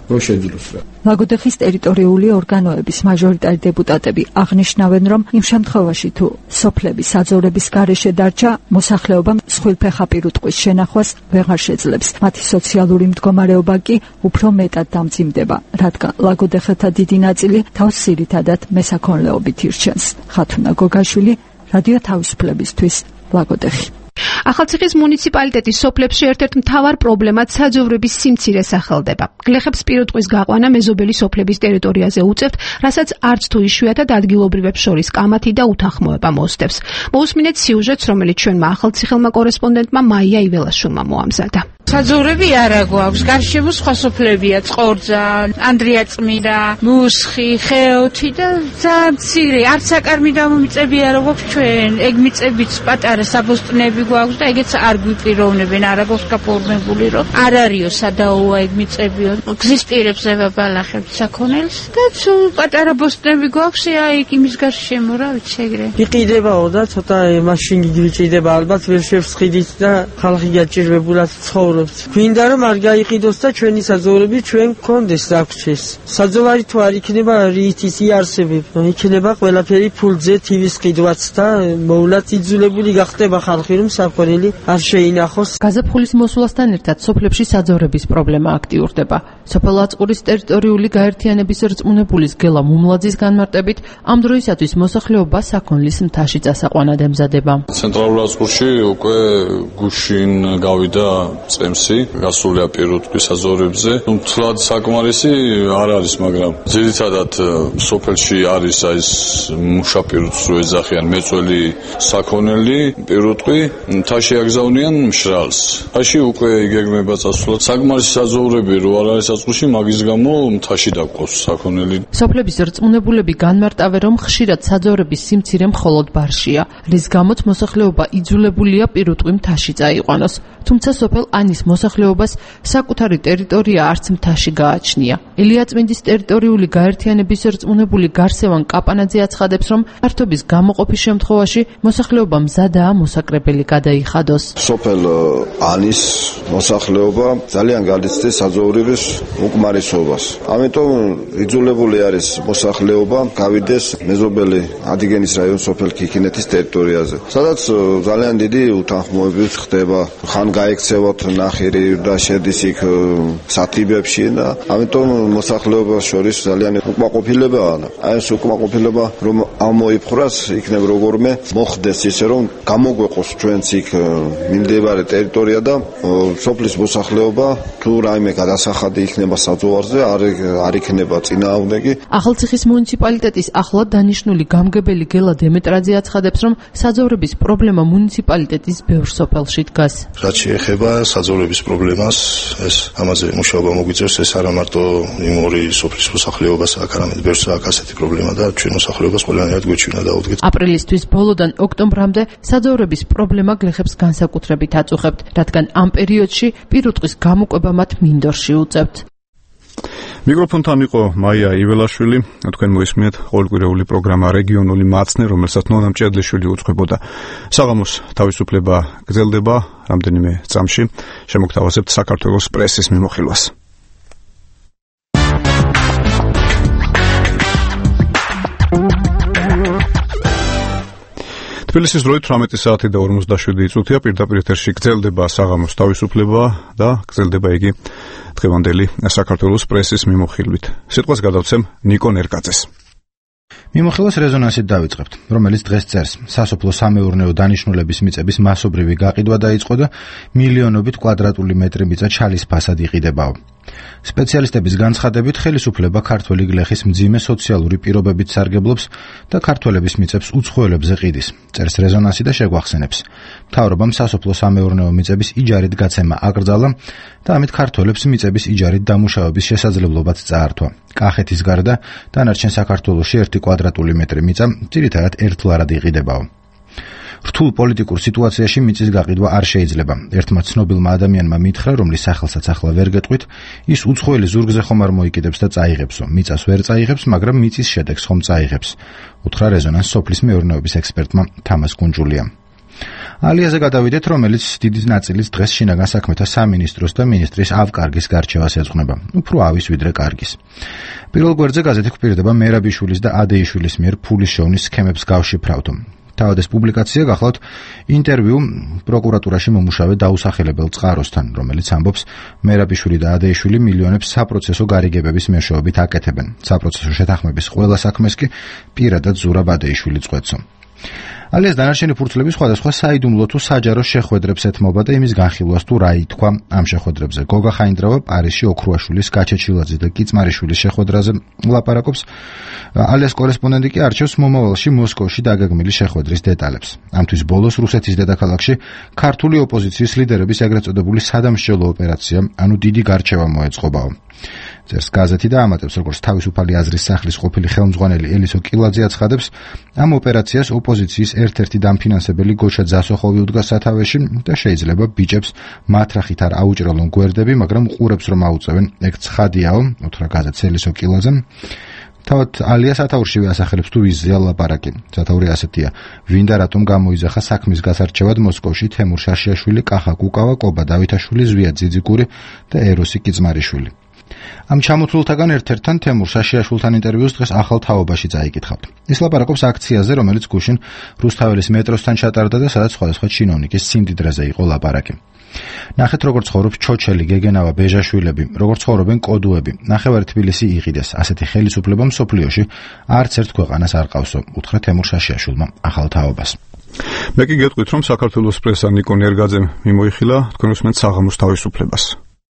რო შეძლოს რა. ლაგოდეხის ტერიტორიული ორგანოების მაჟორიტარი დეპუტატები აღნიშნავენ, რომ იმ შემთხვევაში თუ სოფლები საძოვრების გარეშე დარჩა, მოსახლეობამ სხვილფეხა პირუტყვის შენახვას ვეღარ შეძლებს. მათი სოციალური მდგომარეობა კი უფრო მეტად დამძიმდება, რადგან ლაგოდეხელთა დიდი ნაწილი თავს ძირითადად მესაქონლეობით ირჩენს. ხათუნა გოგაშვილი, რადიო თავისუფლებისთვის, ლაგოდეხი. ახალციხის მუნიციპალიტეტის სოფლებში ერთ-ერთ მთავარ პრობლემად საძოვრების სიმცირე სახელდება. გლეხებს პირუტყვის გაყვანა მეზობელი სოფლების ტერიტორიაზე უწევთ, რასაც არც თუ იშვიათად ადგილობრივებს შორის კამათი და უთანხმოება მოსდევს. მოусმინეთ სიუჟეტს, რომელიც ჩვენმა ახალციხელმა კორესპონდენტმა მაია იველაშვილმა მოამზადა. საძოვრები არა გვაქვს, გარშემო სხვა სოფლებია, წყორძა, ანდრიაწმირა, მუსხი, ხეოთი და ძალიან მცირე, არც საკარმი დამომიწები არა გვაქვს ჩვენ, ეგ მიწებიც პატარა საბოსტნები გვაქვს და ეგეც არ გვიპიროვნებენ, არა გვაქვს გაფორმებული, რომ არ არისო სადაოა ეგ მიწებიო. გზის პირებზე ვაბალახებთ საქონელს და სულ პატარა ბოსტნები გვაქვს, ეგ იმის გარშემო, რა ვიცი ეგრე. იყიდებაო და ცოტა მაშინ გიჭირდება ალბათ ვერ შევსხიდით და ხალხი გაჭირვებულად ცხოვრობს. გვინდა რომ არ გაიყიდოს და ჩვენი საძოვრები ჩვენ გქონდეს დაგვრჩეს. საძოვარი თუ არ იქნება რითიც იარსებებ, იქნება ყველაფერი ფულზე თივის ყიდვაც და მოვლად იძულებული გახდება ხალხი რომ საქონელი არ შეინახოს. გაზაფხულის მოსვლასთან ერთად სოფლებში საძოვრების პრობლემა აქტიურდება. სოფელ აწყურის ტერიტორიული გაერთიანების რწმუნებულის გელა მუმლაძის განმარტებით, ამ დროისათვის მოსახლეობა საქონლის მთაში წასაყვანად ემზადება. ცენტრალურ აწყურში უკვე გუშინ გავიდა წემსი, გასულია პირუტყვის საძოვრებზე. თლად საკმარისი არ არის, მაგრამ ძირითადად სოფელში არის ეს მუშა პირუტყვის რო ეძახიან, მეწველი საქონელი, პირუტყვი, მთაში აგზავნიან მშრალს. მთაში უკვე იგეგმება წასვლა. საკმარისი საძოვრები რო არ არის აწყურში, მაგის გამო მთაში დაგვყავს საქონელი. სოფლების რწმუნებულები განმარტავენ, რომ ხშირად საძოვრების სიმცირე მხოლოდ ბარშია, რის გამოც მოსახლეობა იძულებულია პირუტყვი მთაში წაიყვანოს. თუმცა სოფელ ანის მოსახლეობას საკუთარი ტერიტორია არც მთაში გააჩნია. ილიაწმინდის ტერიტორიული გაერთიანების რწმუნებული გარსევან კაპანაძე აცხადებს, რომ ფართობის გამოყოფის შემთხვევაში მოსახლეობა მზადაა მოსაკრებელი გადაიხადოს. სოფელ ანის მოსახლეობა ძალიან გადიცდის საძოვრების უკმარისობას. ამიტომ იძულებული არის მოსახლეობა გავიდეს მეზობელი ადიგენის რაიონის სოფელ ქიქინეთის ტერიტორიაზე, სადაც ძალიან დიდი უთანხმოებით ხდება. ხან გაიქცევათ ნახირი და შედის იქ სათიბებში და ამიტომ მოსახლეობას შორის ძალიან უკმაყოფილებაა. აი ეს უკმაყოფილება რომ ამოიფხვრას, იქნებ როგორმე მოხდეს ისე რომ გამოგვეყოს ჩვენც იქ მიმდებარე ტერიტორია და სოფლის მოსახლეობა თუ რაიმე გადასახადი იქნება საძოვარზე არ იქნება წინააღმდეგი. ახალციხის მუნიციპალიტეტის ახლად დანიშნული გამგებელი გელა დემეტრაძე აცხადებს, რომ საძოვრების პრობლემა მუნიციპალიტეტის ბევრ სოფელში დგას. რაც შეეხება საძოვრების პრობლემას, ეს ამაზე მუშაობა მოგვიწევს, ეს არა მარტო იმ ორი სოფლის მოსახლეობას, აქ არამედ ბევრს აქვს ასეთი პრობლემა და ჩვენ მოსახლეობას ყველანაირად გვეჩვენა დაუდგეთ. აპრილისთვის ბოლოდან ოქტომბრამდე საძოვრების პრობლემა გლეხებს განსაკუთრებით აწუხებთ, რადგან ამ პერიოდში პირუტყვის გამოკვება მათ მინდორში უწევთ. მიკროფონთან იყო მაია იველაშვილი. თქვენ მოისმინეთ ყოველკვირეული პროგრამა რეგიონული მაცნე, რომელსაც ნონა მჭედლიშვილი უძღვებოდა. საღამოს თავისუფლება გრძელდება რამდენიმე წამში. შემოგთავაზებთ საქართველოს პრესის მიმოხილვას. თბილისის დროით 18 საათი და 47 წუთია. პირდაპირ ეთერში გრძელდება საღამოს თავისუფლება და გრძელდება იგი დღევანდელი საქართველოს პრესის მიმოხილვით. სიტყვას გადავცემ ნიკო ნერკაძეს. მიმოხილვას რეზონანსით დავიწყებთ, რომელიც დღეს წერს. სასოფლო სამეურნეო დანიშნულების მიწების მასობრივი გაყიდვა დაიწყო და მილიონობით კვადრატული მეტრი მიწა ჩალის ფასად იყიდებაო. სპეციალისტების განცხადებით, ხელისუფლება ქართველი გლეხის მძიმე სოციალური პირობებით სარგებლობს და ქართველების მიწებს უცხოელებზე ყიდის. წერს რეზონანსი და შეგვახსენებს. მთავრობამ სასოფლო სამეურნეო მიწების იჯარით გაცემა აკრძალა და ამით ქართველებს მიწების იჯარით დამუშავების შესაძლებლობაც წაართვა. კახეთის გარდა დანარჩენ საქართველოში 1 კვადრატული მეტრი მიწა ძირითადად ერთლარად იყიდებაო. რთულ პოლიტიკურ სიტუაციაში მიწის გაყიდვა არ შეიძლება. ერთმა ცნობილმა ადამიანმა მითხრა, რომლის სახელსაც ახლა ვერ გეტყვით, ის უცხოელი ზურგზე ხომ არ მოიკიდებს და წაიღებსო. მიწას ვერ წაიღებს, მაგრამ მიწის შედეგს ხომ წაიღებს. უთხრა რეზონანს სოფლის მეურნეობის ექსპერტმა თამას გუნჯულიამ. ალიაზე გადავიდეთ, რომელიც დიდი ნაწილის დღეს შინაგან საქმეთა სამინისტროს და მინისტრის ავკარგის გარჩევას ეძღვნება, უფრო ავის ვიდრე კარგის. პირველ გვერდზე გაზეთი გვპირდება მერაბიშვილის და ადეიშვილის მიერ ფულის შოვნის სქემებს გავშიფრავთო. თავად ეს პუბლიკაცია გახლავთ ინტერვიუ პროკურატურაში მომუშავე დაუსახელებელ წყაროსთან, რომელიც ამბობს, მერაბიშვილი და ადეიშვილი მილიონებს საპროცესო გარიგებების მეშვეობით აკეთებენ. საპროცესო შეთანხმების ყველა საქმეს კი პირადად ზურაბ ადეიშვილი წყვეტსო. ალიას დანარჩენი ფურცლები სხვადასხვა საიდუმლო თუ საჯარო შეხვედრებს ეთმობა და იმის განხილვას თუ რა ითქვა ამ შეხვედრებზე. გოგა ხაინდრავა პარიზში ოქრუაშვილის, კაჩეჩილაძის და კიწმარიშვილის შეხვედრაზე ლაპარაკობს. ალიას კორესპონდენტი კი არჩევს მომავალში მოსკოვში დაგეგმილი შეხვედრის დეტალებს. ამთვის ბოლოს რუსეთის დედაქალაქში ქართული ოპოზიციის ლიდერების ეგრეთ წოდებული სადამსჯელო ოპერაცია, ანუ დიდი გარჩევა მოეწყობაო. წერს გაზეთი და ამატებს, როგორც თავისუფალი აზრის სახლის ყოფილი ხელმძღვანელი ელისო კილაძე აცხადებს, ამ ოპერაციას ოპოზიციის ერთ-ერთი დამფინანსებელი გოჩა ძასოხოვი უდგა სათავეში და შეიძლება ბიჭებს მათრახით არ აუჭრელონ გვერდები, მაგრამ ყურებს რომ აუწევენ, ეგ ცხადიაო, უთხრა გაზეთს ელისო კილაძემ. თავად ალია სათაურშივე ასახელებს თუ ვიზია ლაპარაკი. სათაური ასეთია: ვინ და რატომ გამოიძახა საქმის გასარჩევად მოსკოვში თემურ შაშიაშვილი, კახა კუკავა, კობა დავითაშვილი, ზვია ძიძიგური და ეროსი კიწმარიშვილი. ამ ჩამოთვლილთაგან ერთ-ერთთან თემურ შაშიაშვილთან ინტერვიუს დღეს ახალ თაობაში წაიკითხავთ. ის ლაპარაკობს აქციაზე, რომელიც გუშინ რუსთაველის მეტროსთან ჩატარდა და სადაც სხვადასხვა ჩინოვნიკის სიმდიდრეზე იყო ლაპარაკი. ნახეთ, როგორც ცხოვრობს ჩოჩელი, გეგენავა, ბეჟაშვილები, როგორც ცხოვრობენ კოდუები. ნახევარი თბილისი იყიდეს. ასეთი ხელისუფლება მსოფლიოში არც ერთ ქვეყანას არ ყავსო, უთხრა თემურ შაშიაშვილმა ახალ თაობას. მე კი გეტყვით, რომ საქართველოს პრესა ნიკო ნერგაძემ მიმოიხილა თქვენ უსმენთ საღამოს თავისუფლებას.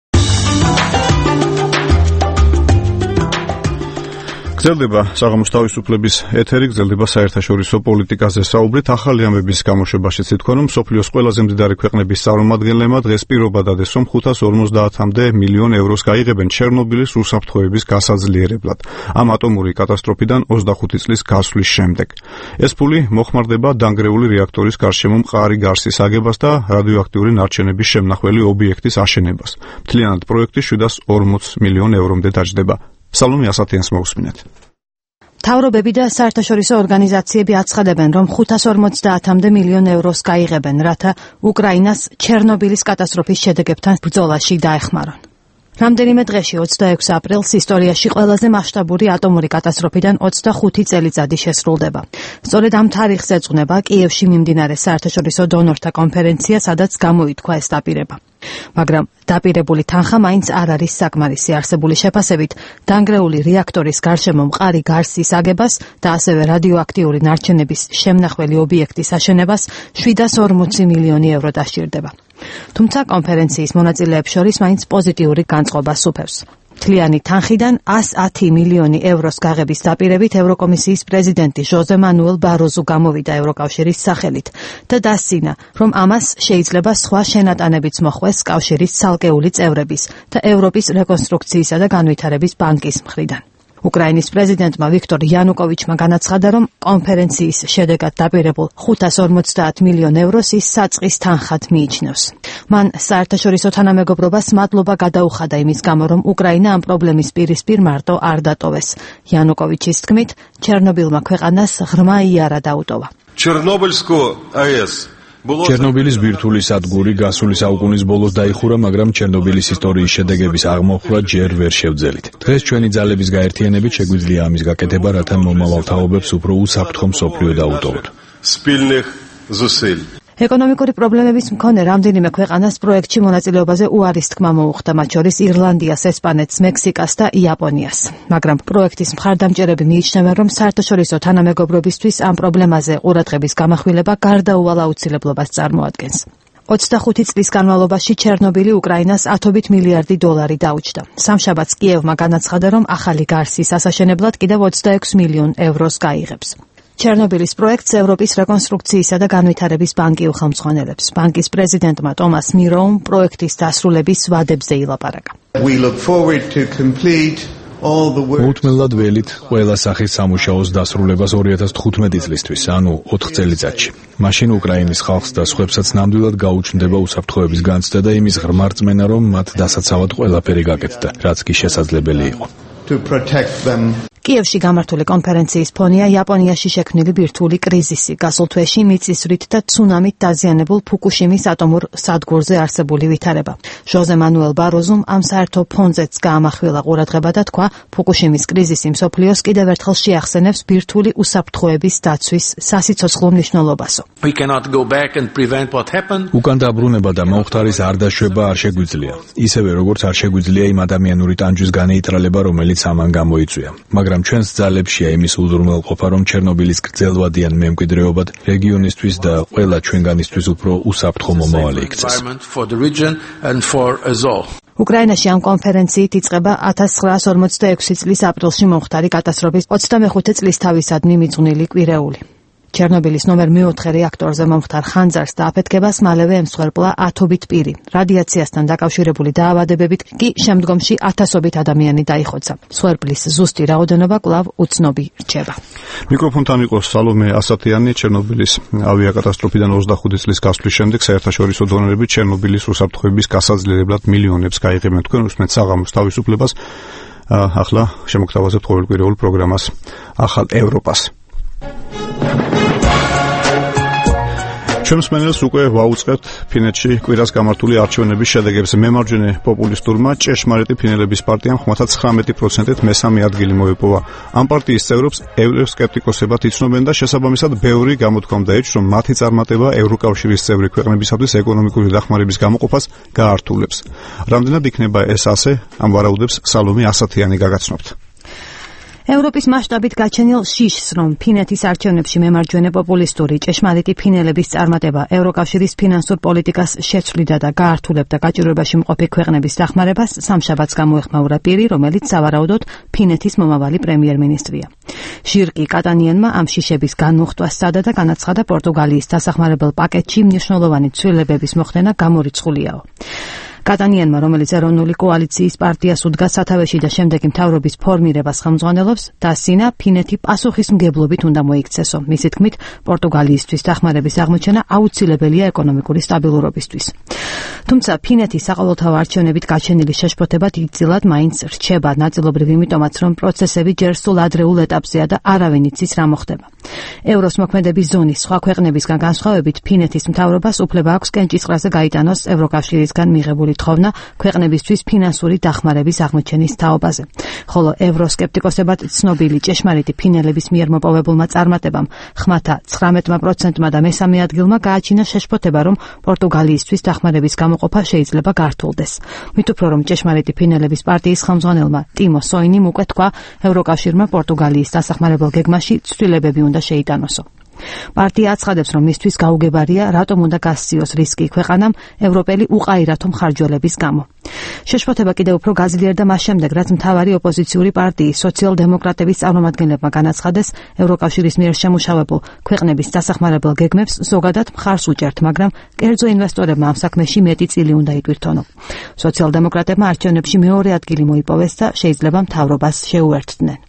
გრძელდება საღამოს თავისუფლების ეთერი, გრძელდება საერთაშორისო პოლიტიკაზე საუბრით. ახალი ამბების გამოშვებაშიც ითქვა, რომ მსოფლიოს ყველაზე მდიდარი ქვეყნების წარმომადგენლებმა დღეს პირობა დადეს, რომ 550-მდე მილიონ ევროს გაიღებენ ჩერნობილის უსაფრთხოების გასაძლიერებლად ამ ატომური კატასტროფიდან 25 წლის გასვლის შემდეგ. ეს ფული მოხმარდება დანგრეული რეაქტორის გარშემო მყარი გარსის აგებას და რადიოაქტიური ნარჩენების შემნახველი ობიექტის აშენებას. მთლიანად პროექტი 740 მილიონ ევრომდე დაჯდება. სალომე ასათიანს მოусმინეთ. მთავრობები და საერთაშორისო ორგანიზაციები აცხადებენ, რომ 550-მდე მილიონ ევროს გაიღებენ, რათა უკრაინას ჩერნობილის კატასტროფის შედეგებთან ბრძოლაში დაეხმარონ. რამდენიმე დღეში 26 აპრილს ისტორიაში ყველაზე მასშტაბური ატომური კატასტროფიდან 25 წელიწადი შესრულდება. სწორედ ამ თარიღს ეძღვნება კიევში მიმდინარე საერთაშორისო დონორთა კონფერენცია, სადაც გამოითქვა ეს დაპირება. მაგრამ დაპირებული თანხა მაინც არ არის საკმარისი. არსებული შეფასებით, დანგრეული რეაქტორის გარშემო მყარი გარსის აგებას და ასევე რადიოაქტიური ნარჩენების შემნახველი ობიექტის აშენებას 740 მილიონი ევრო დასჭირდება. თუმცა კონფერენციის მონაწილეებს შორის მაინც პოზიტიური განწყობა სუფევს. მთლიანი თანხიდან 110 მილიონი ევროს გაღების დაპირებით ევროკომისიის პრეზიდენტი ჟოზე მანუელ ბაროზუ გამოვიდა ევროკავშირის სახელით და დასცინა, რომ ამას შეიძლება სხვა შენატანებიც მოხვეს კავშირის ცალკეული წევრების და ევროპის რეკონსტრუქციისა და განვითარების ბანკის მხრიდან. უკრაინის პრეზიდენტმა ვიქტორ იანუკოვიჩმა განაცხადა, რომ კონფერენციის შედეგად დაპირებულ 550 მილიონ ევროს ის საწყის თანხად მიიჩნევს. მან საერთაშორისო თანამეგობრობას მადლობა გადაუხადა იმის გამო, რომ უკრაინა ამ პრობლემის პირისპირ მარტო არ დატოვეს. იანუკოვიჩის თქმით, ჩერნობილმა ქვეყანას ღრმა იარა დაუტოვა. ჩერნობილსკო აეს ჩერნობილის ბირთვული სადგური გასული საუკუნის ბოლოს დაიხურა, მაგრამ ჩერნობილის ისტორიის შედეგების აღმოფხვრა ჯერ ვერ შევძელით. დღეს ჩვენი ძალების გაერთიანებით შეგვიძლია ამის გაკეთება, რათა მომავალ თაობებს უფრო უსაფრთხო მსოფლიო დაუტოვოთ. ეკონომიკური პრობლემების მქონე რამდენიმე ქვეყანას პროექტში მონაწილეობაზე უარის თქმა მოუხდა, მათ შორის ირლანდიას, ესპანეთს, მექსიკას და იაპონიას. მაგრამ პროექტის მხარდამჭერები მიიჩნევენ, რომ საერთაშორისო თანამეგობრობისთვის ამ პრობლემაზე ყურადღების გამახვილება გარდაუვალ აუცილებლობას წარმოადგენს. 25 წლის განმავლობაში ჩერნობილი უკრაინას ათობით მილიარდი დოლარი დაუჯდა. სამშაბათს კიევმა განაცხადა, რომ ახალი გარსის ასაშენებლად კიდევ 26 მილიონ ევროს გაიღებს. ჩერნობილის პროექტს ევროპის რეკონსტრუქციისა და განვითარების ბანკი უხელმძღვანელებს. ბანკის პრეზიდენტმა ტომას მიროუმ პროექტის დასრულების ვადებზე ილაპარაკა. მოუთმენლად ველით ყველა სახის სამუშაოს დასრულებას 2015 წლისთვის, ანუ 4 წელიწადში. მაშინ უკრაინის ხალხს და სხვებსაც ნამდვილად გაუჩნდება უსაფრთხოების განცდა და იმის ღრმა რწმენა, რომ მათ დასაცავად ყველაფერი გაკეთდა, რაც კი შესაძლებელი იყო. კიევში გამართული კონფერენციის ფონია იაპონიაში შექმნილი ბირთვული კრიზისი, გასულ თვეში მიწისძვრით და ცუნამით დაზიანებულ ფუკუშიმის ატომურ სადგურზე არსებული ვითარება. ჟოზე მანუელ ბაროზუმ ამ საერთო ფონზეც გაამახვილა ყურადღება და თქვა, ფუკუშიმის კრიზისი მსოფლიოს კიდევ ერთხელ შეახსენებს ბირთვული უსაფრთხოების დაცვის სასიცოცხლო მნიშვნელობასო. უკან დაბრუნება და მომხდარის არ დაშვება არ შეგვიძლია. ისევე როგორც არ შეგვიძლია იმ ადამიანური ტანჯვის განეიტრალება, რომელიც ამან გამოიწვია. მაგრამ ჩვენს ძალებშია იმის უზრუნველყოფა, რომ ჩერნობილის გრძელვადიან მემკვიდრეობად რეგიონისთვის და ყველა ჩვენგანისთვის უფრო უსაფრთხო მომავალი იქცეს. უკრაინაში ამ კონფერენციით იწყება 1946 წლის აპრილში მომხდარი კატასტროფის 25 წლისთავისადმი მიძღვნილი კვირეული. ჩერნობილის ნომერ 4 რეაქტორზე მომხდარ ხანძარს და აფეთქებას მალევე ემსხვერპლა ათობით პირი. რადიაციასთან დაკავშირებული დაავადებებით კი შემდგომში ათასობით ადამიანი დაიხოცა. მსხვერპლის ზუსტი რაოდენობა კვლავ უცნობი რჩება. მიკროფონთან იყო სალომე ასათიანი. ჩერნობილის ავიაკატასტროფიდან 25 წლის გასვლის შემდეგ საერთაშორისო დონორები ჩერნობილის უსაფრთხოების გასაძლიერებლად მილიონებს გაიღებენ. თქვენ უსმენთ საღამოს თავისუფლებას. ახლა შემოგთავაზებთ ყოველკვირეულ პროგრამას ახალ ევროპას. ჩვენს მენელს უკვე ვაუწყებთ ფინეთში კვირას გამართული არჩევნების შედეგებს. მემარჯვენე პოპულისტურმა ჭეშმარიტი ფინელების პარტიამ ხმათა 19%-ით მესამე ადგილი მოიპოვა. ამ პარტიის წევრებს ევროსკეპტიკოსებად იცნობენ და შესაბამისად ბევრი გამოთქვამდა ეჭვს, რომ მათი წარმატება ევროკავშირის წევრი ქვეყნებისათვის ეკონომიკური დახმარების გამოყოფას გაართულებს. რამდენად იქნება ეს ასე, ამ ვარაუდებს სალომე ასათიანი გაგაცნობთ. ევროპის მასშტაბით გაჩენილ შიშს, რომ ფინეთის არჩევნებში მემარჯვენე პოპულისტური ჭეშმარიტი ფინელების წარმატება ევროკავშირის ფინანსურ პოლიტიკას შეცვლიდა და გაართულებდა გაჭირვებაში მყოფი ქვეყნების დახმარებას, სამშაბათს გამოეხმაურა პირი, რომელიც სავარაუდოდ ფინეთის მომავალი პრემიერ-მინისტრია. ჟირკი კატანიენმა ამ შიშების განუხტვა სცადა და განაცხადა პორტუგალიის დასახმარებელ პაკეტში მნიშვნელოვანი ცვლილებების მოხდენა გამორიცხულიაო. კატანიენმა, რომელიც ეროვნული კოალიციის პარტიას უდგა სათავეში და შემდეგი მთავრობის ფორმირებას ხელმძღვანელობს, დასცინა ფინეთი პასუხისმგებლობით უნდა მოიქცესო. მისი თქმით, პორტუგალიისთვის დახმარების აღმოჩენა აუცილებელია ეკონომიკური სტაბილურობისთვის. თუმცა ფინეთის საყოველთაო არჩევნებით გაჩენილი შეშფოთება დიდწილად მაინც რჩება, ნაწილობრივ იმიტომაც, რომ პროცესები ჯერ სულ ადრეულ ეტაპზეა და არავინ იცის რა მოხდება. ევროს მოქმედების ზონის სხვა ქვეყნებისგან განსხვავებით, ფინეთის მთავრობას უფლება აქვს კენჭისყრაზე გაიტანოს ევროკავშირისგან მიღებული თხოვნა ქვეყნებისთვის ფინანსური დახმარების აღმოჩენის თაობაზე. ხოლო ევროსკეპტიკოსებად ცნობილი ჭეშმარიტი ფინელების მიერ მოპოვებულმა წარმატებამ ხმათა 19%-მა და მესამე ადგილმა გააჩინა შეშფოთება, რომ პორტუგალიისთვის დახმარების გამოყოფა შეიძლება გართულდეს. მით უფრო რომ ჭეშმარიტი ფინელების პარტიის ხელმძღვანელმა ტიმო სოინიმ უკვე თქვა, ევროკავშირმა პორტუგალიის დასახმარებელ გეგმაში ცვლილებები უნდა შეიტანოსო. პარტია აცხადებს, რომ მისთვის გაუგებარია, რატომ უნდა გასციოს რისკი ქვეყანამ ევროპელი უყაირათო მხარჯველების გამო. შეშფოთება კიდევ უფრო გაძლიერდა მას შემდეგ, რაც მთავარი ოპოზიციური პარტიის სოციალ-დემოკრატების წარმომადგენლებმა განაცხადეს, ევროკავშირის მიერ შემუშავებულ ქვეყნების დასახმარებელ გეგმებს ზოგადად მხარს უჭერთ, მაგრამ კერძო ინვესტორებმა ამ საქმეში მეტი წილი უნდა იტვირთონო. სოციალ-დემოკრატებმა არჩევნებში მეორე ადგილი მოიპოვეს და შეიძლება მთავრობას შეუერთდნენ.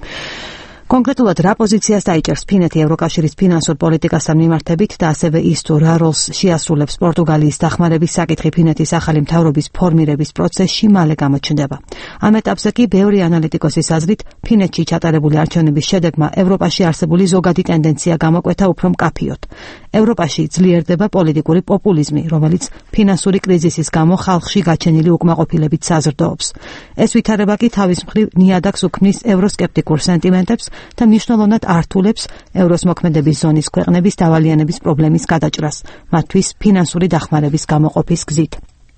კონკრეტულად რა პოზიციას დაიჭერს ფინეთი ევროკავშირის ფინანსურ პოლიტიკასთან მიმართებით და ასევე ის თუ რა როლს შეასრულებს პორტუგალიის დახმარების საკითხი ფინეთის ახალი მთავრობის ფორმირების პროცესში მალე გამოჩნდება. ამ ეტაპზე კი ბევრი ანალიტიკოსის აზრით ფინეთში ჩატარებული არჩევნების შედეგმა ევროპაში არსებული ზოგადი ტენდენცია გამოკვეთა უფრო მკაფიოდ. ევროპაში ძლიერდება პოლიტიკური პოპულიზმი, რომელიც ფინანსური კრიზისის გამო ხალხში გაჩენილი უკმაყოფილებით საზრდოობს. ეს ვითარება კი თავის მხრივ ნიადაგს უქმნის ევროსკეპტიკურ სენტიმენტებს და მნიშვნელოვნად ართულებს ევროს მოქმედების ზონის ქვეყნების დავალიანების პრობლემის გადაჭრას, მათთვის ფინანსური დახმარების გამოყოფის გზით.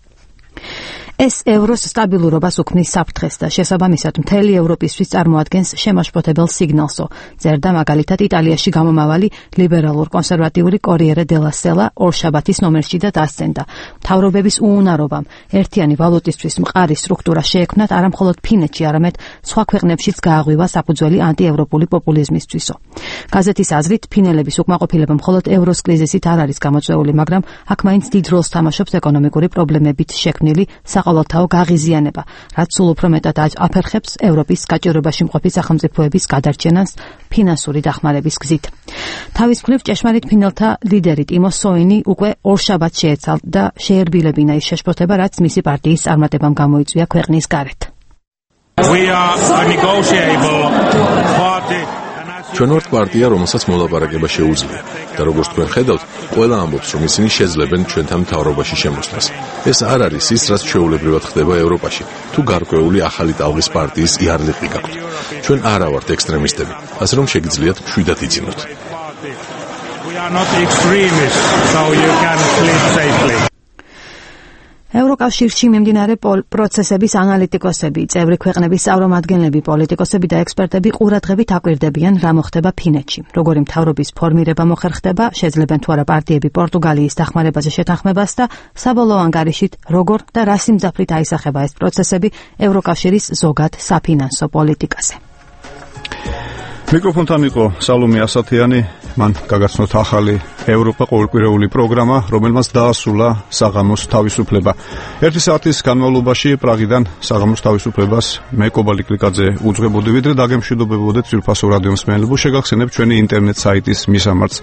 ეს ევროს სტაბილურობას უქმნის საფრთხეს და შესაბამისად მთელი ევროპისთვის წარმოადგენს შემაშფოთებელ სიგნალსო. წერდა მაგალითად იტალიაში გამომავალი ლიბერალურ-კონსერვატიული კორიერე დელა სელა ორშაბათის ნომერში და დასცენდა. მთავრობების უუნარობამ ერთიანი ვალუტისთვის მყარი სტრუქტურა შეექმნათ არა მხოლოდ ფინეთში, არამედ სხვა ქვეყნებშიც გააღვივა საფუძველი ანტიევროპული პოპულიზმისთვისო. გაზეთის აზრით, ფინელების უკმაყოფილება მხოლოდ ევროს კრიზისით არ არის გამოწვეული, მაგრამ აქ მაინც დიდ როლს თამაშობს ეკონომიკური პრობლემებით შექმნილი საყოველთაო გაღიზიანება, რაც სულ უფრო მეტად აფერხებს ევროპის გაჭირვებაში მყოფი სახელმწიფოების გადარჩენას ფინანსური დახმარების გზით. თავის მხრივ ჭეშმარიტ ფინელთა ლიდერი ტიმო სოინი უკვე ორშაბათს შეეცალ და შეერბილებინა ის შეშფოთება, რაც მისი პარტიის წარმატებამ გამოიწვია ქვეყნის გარეთ. We are a negotiable party. ჩვენ ვართ პარტია, რომელსაც მოლაპარაკება შეუძლია და როგორც თქვენ ხედავთ, ყველა ამბობს, რომ ისინი შეძლებენ ჩვენთან მთავრობაში შემოსვლას. ეს არ არის ის, რაც ჩვეულებრივად ხდება ევროპაში. თუ გარკვეული ახალი ტალღის პარტიის იარლიყი გაქვთ. ჩვენ არა ვართ ექსტრემისტები, ასე რომ შეგიძლიათ მშვიდად იცინოთ. We are not extremists, so you can sleep safely. ევროკავშირში მიმდინარე პროცესების ანალიტიკოსები, წევრი ქვეყნების წარმომადგენლები, პოლიტიკოსები და ექსპერტები ყურადღებით აკვირდებიან, რა მოხდება ფინეთში. როგორი მთავრობის ფორმირება მოხერხდება, შეძლებენ თუ არა პარტიები პორტუგალიის დახმარებაზე შეთანხმებას და საბოლოო ანგარიშით როგორ და რა სიმძაფრით აისახება ეს პროცესები ევროკავშირის ზოგად საფინანსო პოლიტიკაზე. მიკროფონთან იყო სალომე ასათიანი, მან გაგაცნოთ ახალი ევროპა ყოველკვირეული პროგრამა, რომელმაც დაასრულა საღამოს თავისუფლება. 1 საათის განმავლობაში პრაღიდან საღამოს თავისუფლებას მე კობალი კლიკაძე უძღვებოდი, ვიდრე დაგემშვიდობებოდეთ ძვირფასო რადიო მსმენელებო, შეგახსენებთ ჩვენი ინტერნეტ საიტის მისამართს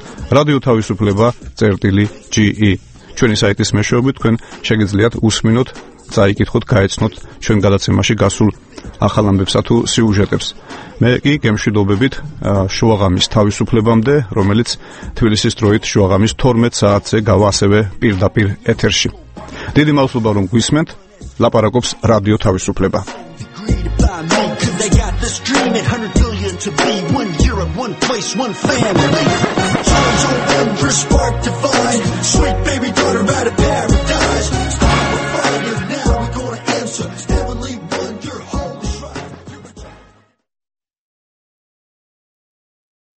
radio-ge. ჩვენი საიტის მეშვეობით თქვენ შეგიძლიათ უსმინოთ, წაიკითხოთ, გაეცნოთ ჩვენ გადაცემაში გასულ ახალ ამბებსა თუ სიუჟეტებს. მე კი გემშვიდობებით შუაღამის თავისუფლებამდე, რომელიც თბილისის დროით შუაღამის 12 საათზე გავა ასევე პირდაპირ ეთერში. დიდი მადლობა რომ გვისმენთ, ლაპარაკობს რადიო თავისუფლება. To be one Europe, one place, one family. Charge on Ember, spark divine. Sweet baby daughter out of paradise.